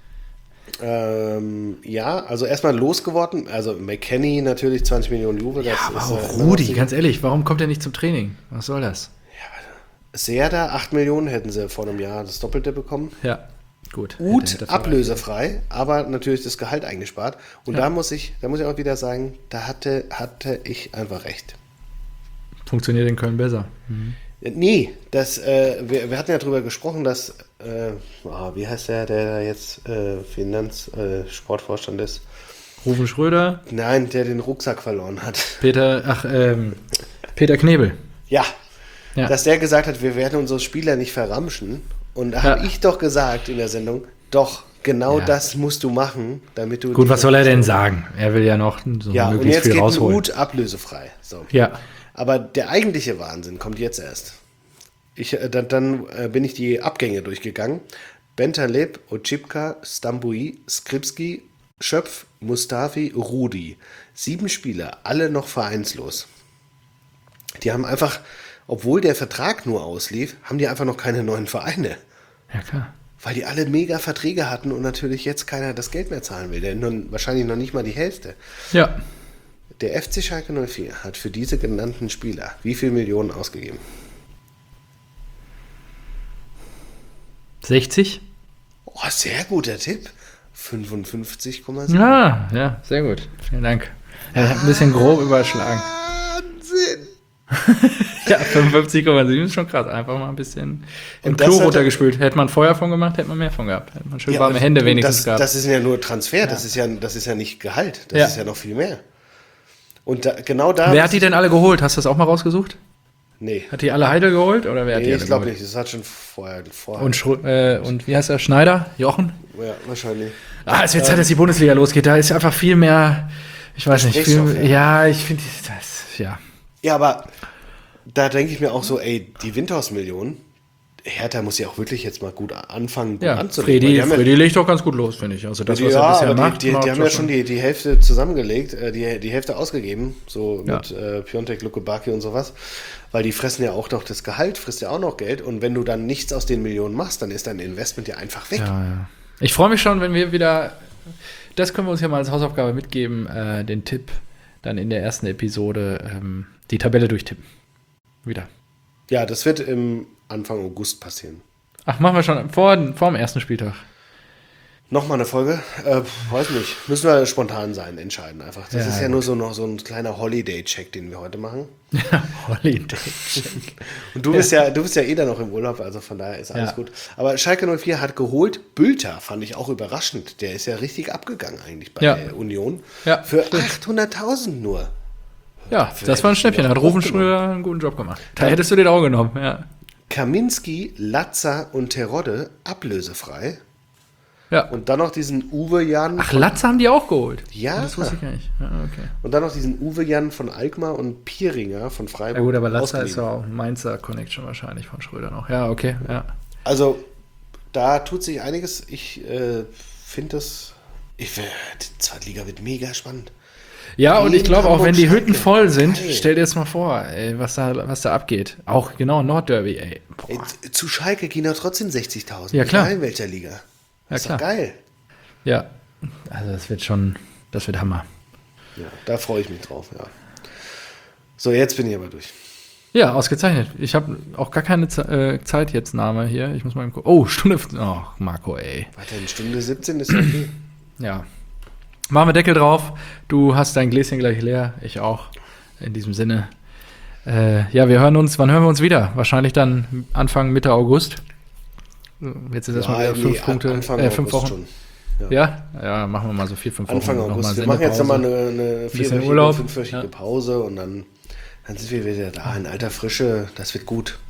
Ähm, ja, also erstmal losgeworden. Also McKennie natürlich zwanzig Millionen Juve. Das Aber ist, auch äh, Rudi, ganz ehrlich, warum kommt er nicht zum Training? Was soll das? Serda, acht Millionen hätten sie vor einem Jahr das Doppelte bekommen. Ja, gut. Gut, Hätte- hätte ablösefrei, aber natürlich das Gehalt eingespart. Und Ja. da muss ich, da muss ich auch wieder sagen, da hatte, hatte ich einfach recht. Funktioniert in Köln besser. Nee, das, äh, wir, wir hatten ja drüber gesprochen, dass, äh, ah, wie heißt der, der da jetzt äh, Finanz-, äh, Sportvorstand ist? Rufen Schröder, Nein, der den Rucksack verloren hat. Peter, ach, ähm, Peter Knebel. Ja, Ja. dass der gesagt hat, wir werden unsere Spieler nicht verramschen. Und da Ja. habe ich doch gesagt in der Sendung, doch, genau Ja. das musst du machen, damit du... Gut, die- was soll er denn sagen? Er will ja noch so Ja, und möglichst jetzt viel geht ein rausholen. Hut ablösefrei. So. Ja, Aber der eigentliche Wahnsinn kommt jetzt erst. Ich, äh, dann dann äh, bin ich die Abgänge durchgegangen. Bentaleb, Otschipka, Stambui, Skripski, Schöpf, Mustafi, Rudi. Sieben Spieler, alle noch vereinslos. Die haben einfach, obwohl der Vertrag nur auslief, haben die einfach noch keine neuen Vereine. ja klar. Weil die alle mega Verträge hatten und natürlich jetzt keiner das Geld mehr zahlen will. Denn nun wahrscheinlich noch nicht mal die Hälfte. Ja, der F C Schalke null vier hat für diese genannten Spieler wie viel Millionen ausgegeben? sechzig? Oh, sehr guter Tipp. fünfundfünfzig Komma sieben. Ja, ja, sehr gut. Vielen Dank. Ja, ich habe ein bisschen grob überschlagen. Wahnsinn! Ja, fünfundfünfzig Komma sieben ist schon krass. Einfach mal ein bisschen im Und das Klo hat er- runtergespült. Hätte man Feuer von gemacht, hätte man mehr von gehabt. Hätte man schön Ja, warme Hände du, wenigstens das, gehabt. das ist ja nur Transfer, das, ist ja, das ist ja nicht Gehalt, das Ja. ist ja noch viel mehr. Und da, genau da... Wer hat die denn alle geholt? Hast du das auch mal rausgesucht? Nee, Hat die alle Heidel geholt? Oder wer hat die nee alle ich glaube geholt? nicht, das hat schon vorher... vorher Und, Schru- äh, und wie heißt er? Schneider? Jochen? ja, wahrscheinlich. Ah, es wird Zeit, dass die Bundesliga losgeht. Da ist einfach viel mehr, ich weiß nicht, Gesprächsstoff, viel, ja. ja, ich finde das, ja. Ja, aber da denke ich mir auch so, ey, die Windhaus-Millionen, Hertha muss ja auch wirklich jetzt mal gut anfangen, gut Ja, anzulegen. weil Fredi, die haben ja- Fredi legt doch ganz gut los, finde ich. Also das, was ja, er bisher aber macht, die, die, macht die haben er ja schon die, die Hälfte zusammengelegt, äh, die, die Hälfte ausgegeben, so Ja. mit äh, Piontek, Lukebaki und sowas, weil die fressen ja auch noch das Gehalt, frisst ja auch noch Geld und wenn du dann nichts aus den Millionen machst, dann ist dein Investment ja einfach weg. Ja, ja. Ich freue mich schon, wenn wir wieder, das können wir uns ja mal als Hausaufgabe mitgeben, äh, den Tipp dann in der ersten Episode, ähm, die Tabelle durchtippen. Wieder. Ja, das wird im Anfang August passieren. Ach, machen wir schon vor, vor dem ersten Spieltag. Nochmal eine Folge? Äh, weiß nicht. Müssen wir spontan sein, entscheiden einfach. Das Ja, ist ja gut. nur so noch so ein kleiner Holiday-Check, den wir heute machen. Holiday. Und du bist ja, du bist ja eh da noch im Urlaub, also von daher ist alles Ja. gut. Aber Schalke null vier hat geholt, Bülter fand ich auch überraschend. Der ist ja richtig abgegangen eigentlich bei Ja. der Union. Ja, Für stimmt. achthunderttausend nur. Ja, das war ein Schnäppchen. Da hat Ruvenschröder einen guten Job gemacht. Da Ja. hättest du den auch genommen, ja. Kaminski, Latza und Terodde ablösefrei. Ja. Und dann noch diesen Uwe Jan. Ach, Latze haben die auch geholt. Ja. Das wusste ich gar nicht. Ja, okay. Und dann noch diesen Uwe Jan von Alkmaar und Pieringer von Freiburg. Ja gut, aber Latze ausgeliehen. ist ja auch ein Mainzer Connection wahrscheinlich von Schröder noch. Ja, okay, ja. Also, da tut sich einiges. Ich äh, finde das. Ich, will- die Zweitliga wird mega spannend. Ja, und ich glaube auch, wenn die Hamburg, Hütten Schalke. voll sind, Geil. stell dir jetzt mal vor, ey, was da, was da abgeht. Auch genau Nordderby, ey. Boah. Ey, z- zu Schalke gehen ja trotzdem sechzigtausend. Ja, klar. Egal in welcher Liga. Ja, Das ist klar. doch geil. Ja, also das wird schon, das wird Hammer. Ja, da freue ich mich drauf, ja. So, jetzt bin ich aber durch. Ja, ausgezeichnet. Ich habe auch gar keine Ze äh, Zeit jetzt Name hier. Ich muss mal eben gucken. Oh, Stunde. Oh, Marco, ey. Warte, in Stunde siebzehn ist ja okay. Ja. Machen wir Deckel drauf. Du hast dein Gläschen gleich leer. Ich auch. In diesem Sinne. Äh, ja, wir hören uns. Wann hören wir uns wieder? Wahrscheinlich dann Anfang, Mitte August. Jetzt ist erstmal Ja, wieder fünf nee, Punkte. Anfang äh, fünf August Wochen. schon. Ja? Ja, machen wir mal so vier, fünf Wochen. Anfang noch August. mal Wir machen jetzt nochmal Sendepause. eine, eine bisschen vierwöchige, Urlaub. fünfwöchige Ja. Pause und dann, dann sind wir wieder da in alter Frische. Das wird gut.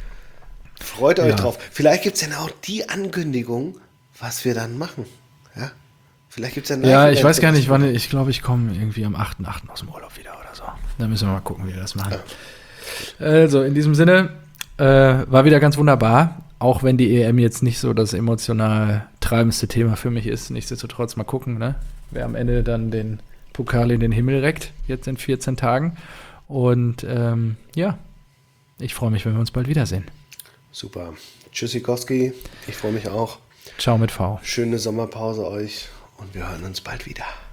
Freut euch Ja. drauf. Vielleicht gibt es dann auch die Ankündigung, was wir dann machen. Ja, vielleicht gibt es dann Ja, Live-Event ich weiß für gar das. nicht, wann. Ich glaube, ich komme irgendwie am achten achten aus dem Urlaub wieder oder so. Da müssen wir mal gucken, wie wir das machen. Also, in diesem Sinne, äh, war wieder ganz wunderbar. Auch wenn die E M jetzt nicht so das emotional treibendste Thema für mich ist. Nichtsdestotrotz mal gucken, ne? Wer am Ende dann den Pokal in den Himmel reckt, jetzt in vierzehn Tagen. Und ähm, ja, ich freue mich, wenn wir uns bald wiedersehen. Super. Tschüssikowski. Ich freue mich auch. Ciao mit V. Schöne Sommerpause euch und wir hören uns bald wieder.